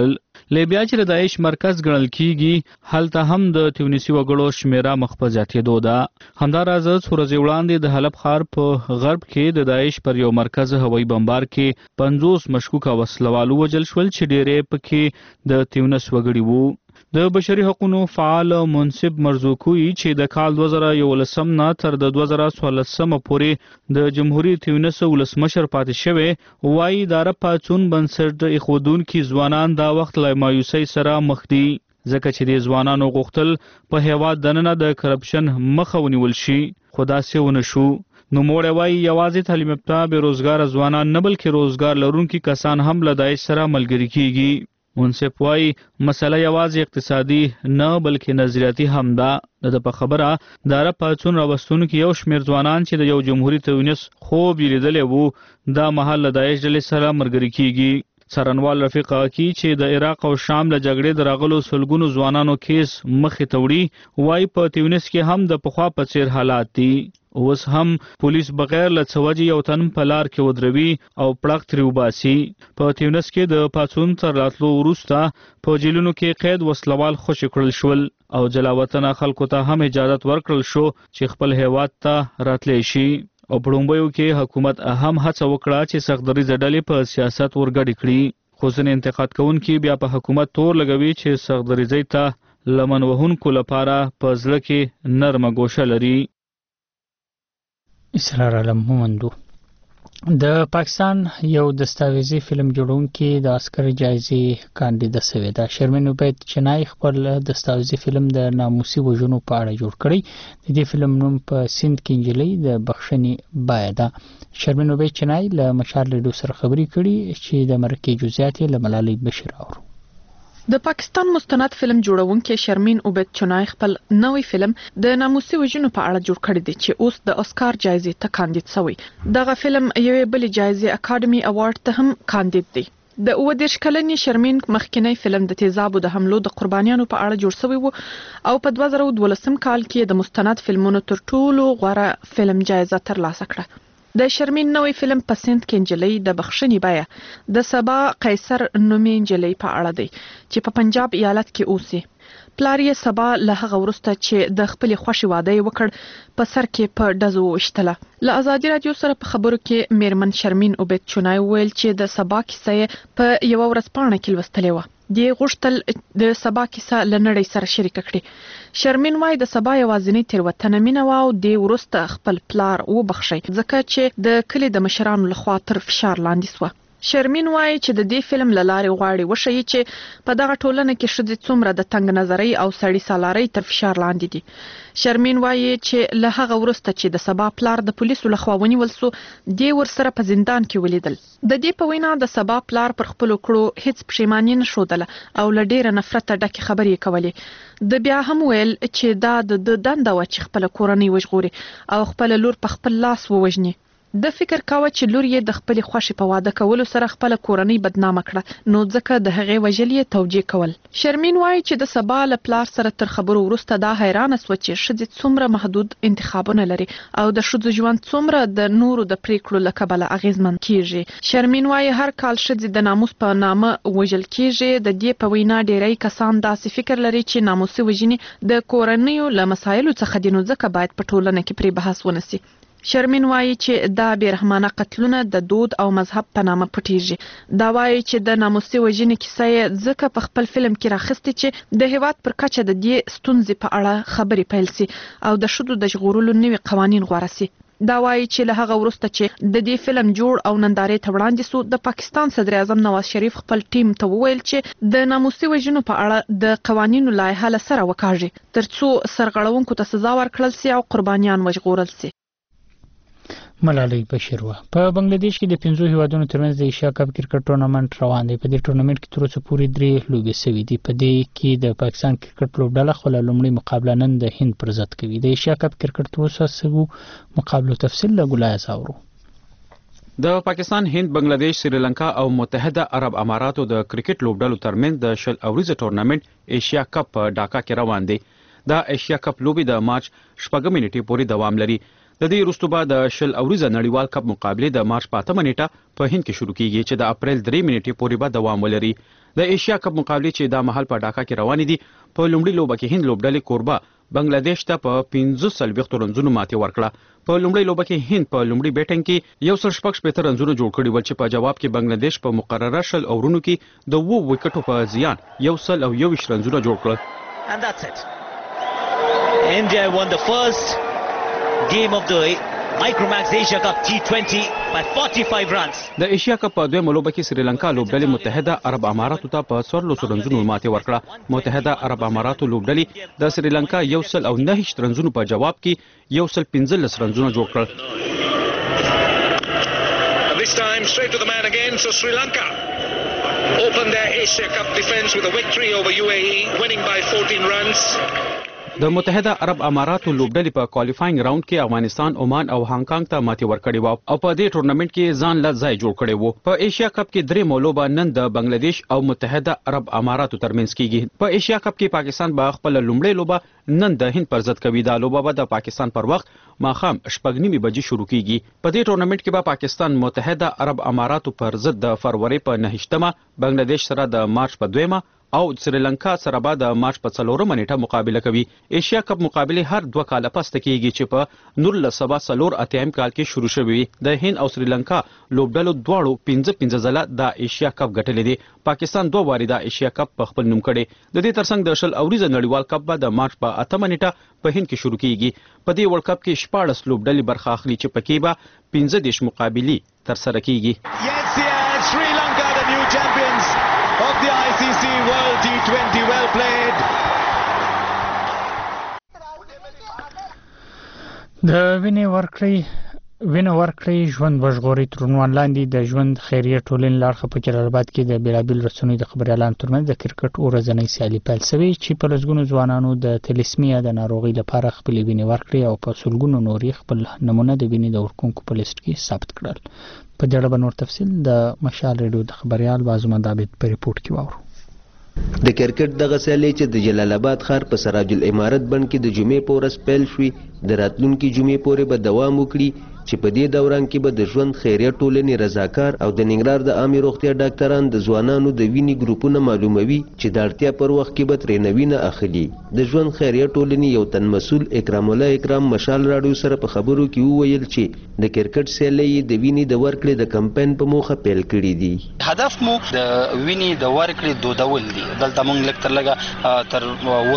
لیبیا چې د داعش مرکز ګڼل کیږي هلته هم د تیونسي وګړو شمیره مخ په زیاتېدو ده. همداراز څو ورځې وړاندې د حلب ښار په غرب کې د داعش پر یو مرکز هوایي بمبار کې 50 مشکوکه وسلوالو وژل شول چې ډېرې پکې د تیونس وګړي وو. د بشري حقوقو فعال منصف مرزوقوي چې د کال 2011 نه تر د 2014 پورې د جمهوریت تیونس ولسمشر پاتې شوی وایي اداره پاڅون بنسټ ایښودونکي ځوانان دا وخت له مایوسۍ سره مخ دي ځکه چې د ځوانانو غوښتل په هیواد دننه د کرپشن مخه ونیول شي خو داسې ونه شو. نوموړی وایي یوازې تعلیم یافته بېروزګاره ځوانان نه بلکې روزګار لرونکي کسان هم له داعش سره ملګري کیږي. منصف وایي مسله یوازې اقتصادي نه بلکې نظریاتي هم ده. د په خبره داره پاڅون راوستونکي یو شمېر ځوانان چې د یو جمهوري تیونس خوب یې لیدلی وو دا مهال له داعش ډلې سره ملګري کیږي. څارنوال رفیق حقی چې د عراق او شام له جګړې د راغلو سلګونو ځوانانو کیس مخې ته وړي وایي په تیونس کې هم د پخوا په څېر حالات دي. اوس هم پولیس بغیر له څه وجې یو تن په لار کې ودروي او پړق ترې وباسي. په تیونس کې د پاڅون تر راتلو وروسته په جیلونو کې قید وسلوال خوشي کړل شول او جلاوطنه خلکو ته هم اجازت ورکړل شو چې خپل هیواد ته راتلی شي. او په لومړیو کې حکومت هم هڅه وکړه چې سختدریځه ډلې په سیاست ورګډې کړي خو ځینې انتقاد کوونکي بیا په حکومت تور لګوي چې سختدریځۍ ته لمن وهونکو لپاره په زړه کې نرمه ګوشه لري.
اسرار علم مومندو د پاکستان یو دستاویزي فلم جوړونکي د اسکر جایزې کاندیده شوی ده. شرمین عبید چنای خپل دستاویزي فلم د ناموسي وژنو په اړه جوړ کړی. د دې فلم نوم په سند کې انجلۍ د بخښنې بیه ده. شرمین عبید چنای له مشال ریډیو سره خبرې کړي چې د مرکې جزئیات له ملالۍ بشیر اورو.
د پاکستان مستند فلم جوړونکي شرمین عبید چنای خپل نوې فلم د ناموسي وژنو په اړه جوړ کړی دی چې اوس د اسکار جایزې ته کاندید شوی. دغه فلم یوې بلې جایزې اکاډمي اوارډ ته هم کاندید دی. د 29 کلنې شرمین مخکینی فلم د تیزابو د حملو د قربانیانو په اړه جوړ شوی وو او په 2012 کال کې د مستند فلمونو تر ټولو غوره فلم جایزه ترلاسه کړه. د شرمین نوې فلم په سند کې انجلۍ د بخښنې بیه د سبا قیصر نومې انجلۍ په اړه دی چې په پنجاب ایالت کې اوسي. پلار یې سبا له هغه وروسته چې د خپلې خوښې واده یې وکړ په سر کې په ډزو وویشتله. له ازادي راډیو سره په خبرو کې میرمن شرمین عبید چنای وویل چې د سبا کیسه یې په یوه ورځپاڼه کې لوستلې وه. دی غوښتل د سبا کیسه له نړۍ سره شریکه کړي. شرمین وایي د سبا یوازینۍ تېروتنه مینه وه او دی وروسته خپل پلار وبخښي ځکه چې د کلي د مشرانو لخوا تر فشار لاندې سوه. شرمین وایي چې د دې فلم له لارې غواړي وښیي چې په دغه ټولنه کې ښځې څومره د تنګ نظرۍ او سړي سالارۍ تر فشار لاندې دي. شرمین وایي چې له هغه وروسته چې د سبا پلار د پولیسو لخوا ونیول سو دی ورسره په زندان کې ولیدل. د دې په وینا د سبا پلار پر خپلو کړو هیڅ پښیماني نه ښودله او له ډېره نفرته ډکې خبرې کولې. د بیا هم ویل چې دا د دنده وه چې خپله کورنۍ وژغوري او خپله لور په خپل لاس ووژني. د فکر کاوه چې لور یې د خپلې خوښې په واده کولو سره خپله کورنۍ بدنامه کړه نو ځکه د هغې وژل یې توجیه کول. شرمین وایي چې د سبا له پلار سره تر خبرو وروسته دا حیرانه سوه چې ښځې څومره محدود انتخابونه لري او د ښځو ژوند څومره د نورو د پریکړو له کبله اغیزمن کیږي. شرمین وایي هر کال ښځې د ناموس په نامه وژل کیږي. د دې په وینا ډیری کسان داسې فکر لري چې ناموسي وژنې د کورنیو له مسایلو څخه دي نو ځکه باید په ټولنه کې پرې بحث ونسي. شرمین وایي چې دا بیرحمانه قتلونه د دود او مذهب په نامه پټیږي. دا وایي چې د ناموسي وژنې کیسه یې ځکه په خپل فلم کې راخیستې چې د هیواد پر کچه د دې ستونزې په اړه خبرې پیل سي او د ښځو د ژغورلو نوي قوانین غوره سي. دا وایي چې له هغه وروسته چې د دې فلم جوړ او نندارې ته وړاندې سو د پاکستان صدر اعظم نواز شریف خپل ټیم ته وویل چې د ناموسي وژنو په اړه د قوانینو لایحه له سره وکاږي ترڅو سرغړونکو ته سزا ورکړل سي او قربانیان وژغورل سي.
ملالۍ بشیر وه. په بنگلاديش کې د 5 هیوادونو ترمنځ د ایشیا کپ کرکټ ټورنمنت روان دی. په دې ټورنمنت کې تر اوسه پورې 3 لوبې شوې دي. په دې کې د پاکستان کرکټ لوبډله خپله لومړۍ مقابله نن د هند پر ضد کوي. د ایشیا کپ کرکټ تر اوسه شوو مقابلو تفصیل له ګلایز اورو.
د پاکستان، هند، بنگلاديش، سریلانکا او متحده عرب اماراتو د کرکټ لوبډلو ترمنځ د 20 اوریزه ټورنمنت ایشیا کپ په ډاکا کې روان دی. دا ایشیا کپ لوبې د مارچ 4 نیټې پورې دوام لري. د دې وروسته به د 20 اوریزه نړیوال کپ مقابله د مارچ په 8 نیټه په هند کې شروع کیږي چې د اپریل 3 نیټې پورې به دوام ولري. د ایشیا کپ مقابله چې د مهال په ډاکا کې روانې دي په لومړي لوبه کې هند لوبډلې کوربه بنگلاديش ته په 15 رنزونو ماتې ورکړه. په لومړي لوبه کې هند په لومړي بیټینګ کې 116 رنزونو جوړ کړي ول چې په جواب کې بنگلاديش په مقرره 20 اورونو کې د 2 وکټو په زیان 121 رنزونه جوړ کړل.
And that's it. India won the first game of the Micromax Asia Cup T20 by 45 runs.
د ایشیا کپ په دویمه لوبه کې سریلانکا لوبډلې متحده عرب اماراتو ته په 14 رنزونو ماتې ورکړه. متحده عرب اماراتو لوبډلې د سریلانکا 109 رنزونو په جواب کې 115 رنزونه جوړ کړل.
This time straight to the man again, so Sri Lanka opened their Asia Cup defense with a victory over UAE, winning by 14 runs.
د متحده عرب اماراتو لوبډلې په کوالیفاینګ راوند کې افغانستان، عمان او هانګ کانګ ته ماتې ورکړې و او په دې ټورنمنت کې ځان له ځای جوړ کړی و. په ایشیا کپ کې درې لوبه نن د بنگلاديش او متحده عرب اماراتو ترمنځ کیږي. په ایشیا کپ کې پاکستان به خپل لومړی لوبه نن د هند پر ضد کوي. دا لوبه به د پاکستان پر وخت ماښام 9:30 بجې شروع کیږي. په دې ټورنمنت کې به پاکستان متحده عرب اماراتو پر ضد د فروری په 9مه، بنگلاديش سره د مارچ په 2مه او سریلانکا سره به د مارچ په 4مه نیټه مقابله کوي. ایشیا کپ مقابله هر 2 کال پس کېږي چې په 1984 کال کې شروع شوی. د هند او سریلانکا لوبډلو دواړو 15 ځله د ایشیا کپ ګټلې دي. پاکستان 2 واري د ایشیا کپ په خپل نوم کړي. د دې ترڅنګ د 20 اوریزه نړیوال کپ به د مارچ په 8مه نیټه په هند کې شروع کیږي. په دې ورلد کپ کې 14 لوبډلې برخه اخلي چې پکې به 15 مقابلې تر سره کیږي.
Sri Lanka the new champions of the ICC World T20. Well played.
د وینه ورکړې ژوند بشغوري ترونوان لاندې د ژوند خیریه ټولنې لارښه په جلال کې د بیلابیل رسنیو د خبريالانو ترمنځ د کرکټ ورځنۍ سیالي پیل شوې چې په لږونو ځوانانو د تلیسمیا د ناروغي لپاره خپل وینه ورکړې او په سلګونو نورې خپل نمونه د وینې د ورکونکو په لیست کې ثبت کړل. په دې اړه نور تفصیل د مشال ریډیو د خبريال بازمند عابد په ریپورت کې واورو.
د کرکټ دغه سیالي چې د جلال آباد ښار په سراج الامارت بند کې د جمعې په ورځ پیل شوې، د راتلونکي جمعې پورې به دوام وکړي چې په دې دوران کې به د ژوند خیریه ټولنې رضاکار او د ننګرهار د عامې روغتیا ډاکټران د ځوانانو د وینې ګروپونه معلوموي چې د اړتیا پر وخت کې به ترې وینه اخلي. د ژوند خیریه ټولنې یو تن مسؤل اکرام الله اکرام مشال راډیو سره په خبرو کې وویل چې د کرکټ سیالي د وینې د ورکړې د کمپاین په موخه پیل کړي دي.
هدف مو د وینې د ورکړې دودول دي. دلته موږ لکه تر لږه تر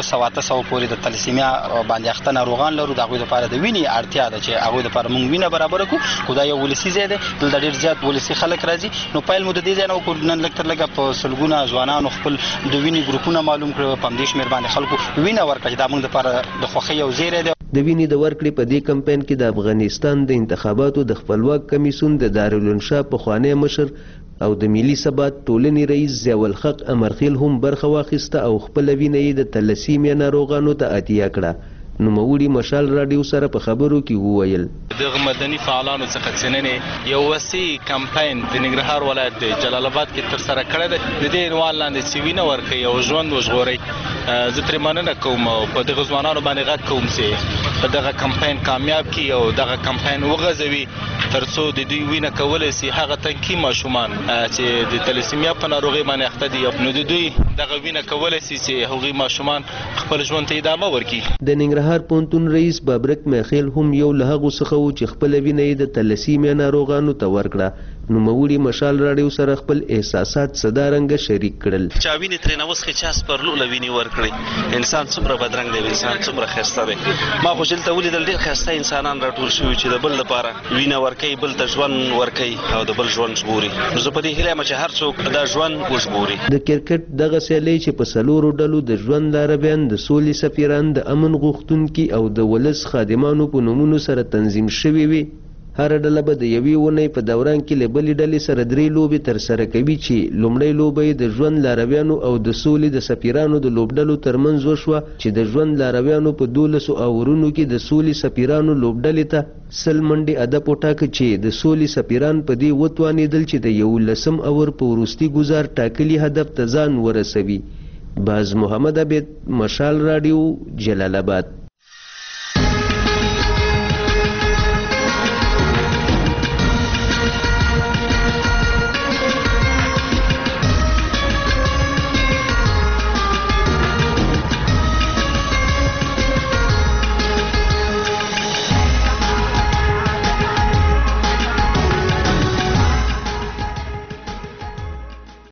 200 پورې د تلسیمیا باندې اخته ناروغان لرو. د هغوی لپاره د وینې اړتیا ده چې هغوی لپاره موږ وینه برابر کړو. خو دا یو ولسي ځای دی، دلته ډېر زیات ولسي خلک راځي. نو پیل مو د دې ځای نه وکړو. نن لږ تر لږه په سلګونه ځوانانو خپل د وینې ګروپونه معلوم کړل. په همدې شمېر باندې خلکو وینه ورکړه چې دا موږ لپاره د خوښۍ یو ځای دی.
د وینې د ورکړې په دې کمپاین کې د افغانستان د انتخاباتو د خپلواک کمیسیون د دارالانشا پخوانی مشر او د ملي ثبات ټولنې رئیس ضیاءالحق امرخیل هم برخه واخیسته او خپل وینه یې د تلسیمیا ناروغانو ته عطیه کړه. نوموړي مشال راډیو سره په خبرو کې وویل
دغه مدني فعالانو څخه څننه یو وسیع کمپاین د ننګرهار ولایت د جلال آباد کې تر سره کړی دی. د دې عنوان لاندې چې وینه ورکړي او ژوند وژغوري. زه ترې مننه کوم او په دغه ځوانانو باندې غږ کوم چې په دغه کمپاین کامیاب کړي او دغه کمپاین وغځوي ترڅو د دوی وینه کولی شي هغه تنکي ماشومان چې د تلسیمیا په ناروغۍ باندې اخته دي نو د دوی دغه وینه کولی شي چې هغوی ماشومان خپل ژوند ته ادامه ورکړي.
د ننګرهار پوهنتون رئیس بابرک میخیل هم یو له هغو څخه و چې خپله وینه یې د تلسیمیا ناروغانو ته ورکړه. نوموړي مشال راډیو سره خپل احساسات صدارنګه شریک کړل.
چا وینې ترې نه وسخې چا سپرلو له وینې ورکړې. انسان څومره بدرنګ دی، انسان څومره ښایسته دی. ما خو چې دلته ولیدل ډېر ښایسته انسانان راټول شوي چې د بل لپاره وینه ورکوي، بل ته ژوند ورکوي او د بل ژوند ژغوري. نو زه په دې هیله یم چې هر څوک دا ژوند وژغوري.
د کرکټ دغه سیالۍ چې په 4 ډلو د ژوند لارویان، د سولې سفیران، د امن غوښتونکي او د ولس خادمانو په نومونو سره تنظیم شوي وي، هر ډله به د یوې اونۍ په دوران کې له بلې ډلې سره 3 لوبې ترسره کوي چې لومړۍ لوبه یې د ژوند لارویانو او د سولې د سفیرانو د لوبډلو ترمنځ وشوه چې د ژوند لارویانو په 12 اورونو کې د سولې سفیرانو لوبډلې ته 100 منډې هدف وټاکه چې د سولې سفیران په دې وتوانېدل چې د 11 اور په وروستي ګزار ټاکلي هدف ته ځان ورسوي. باز محمد عبید، مشال راډیو، جلال آباد.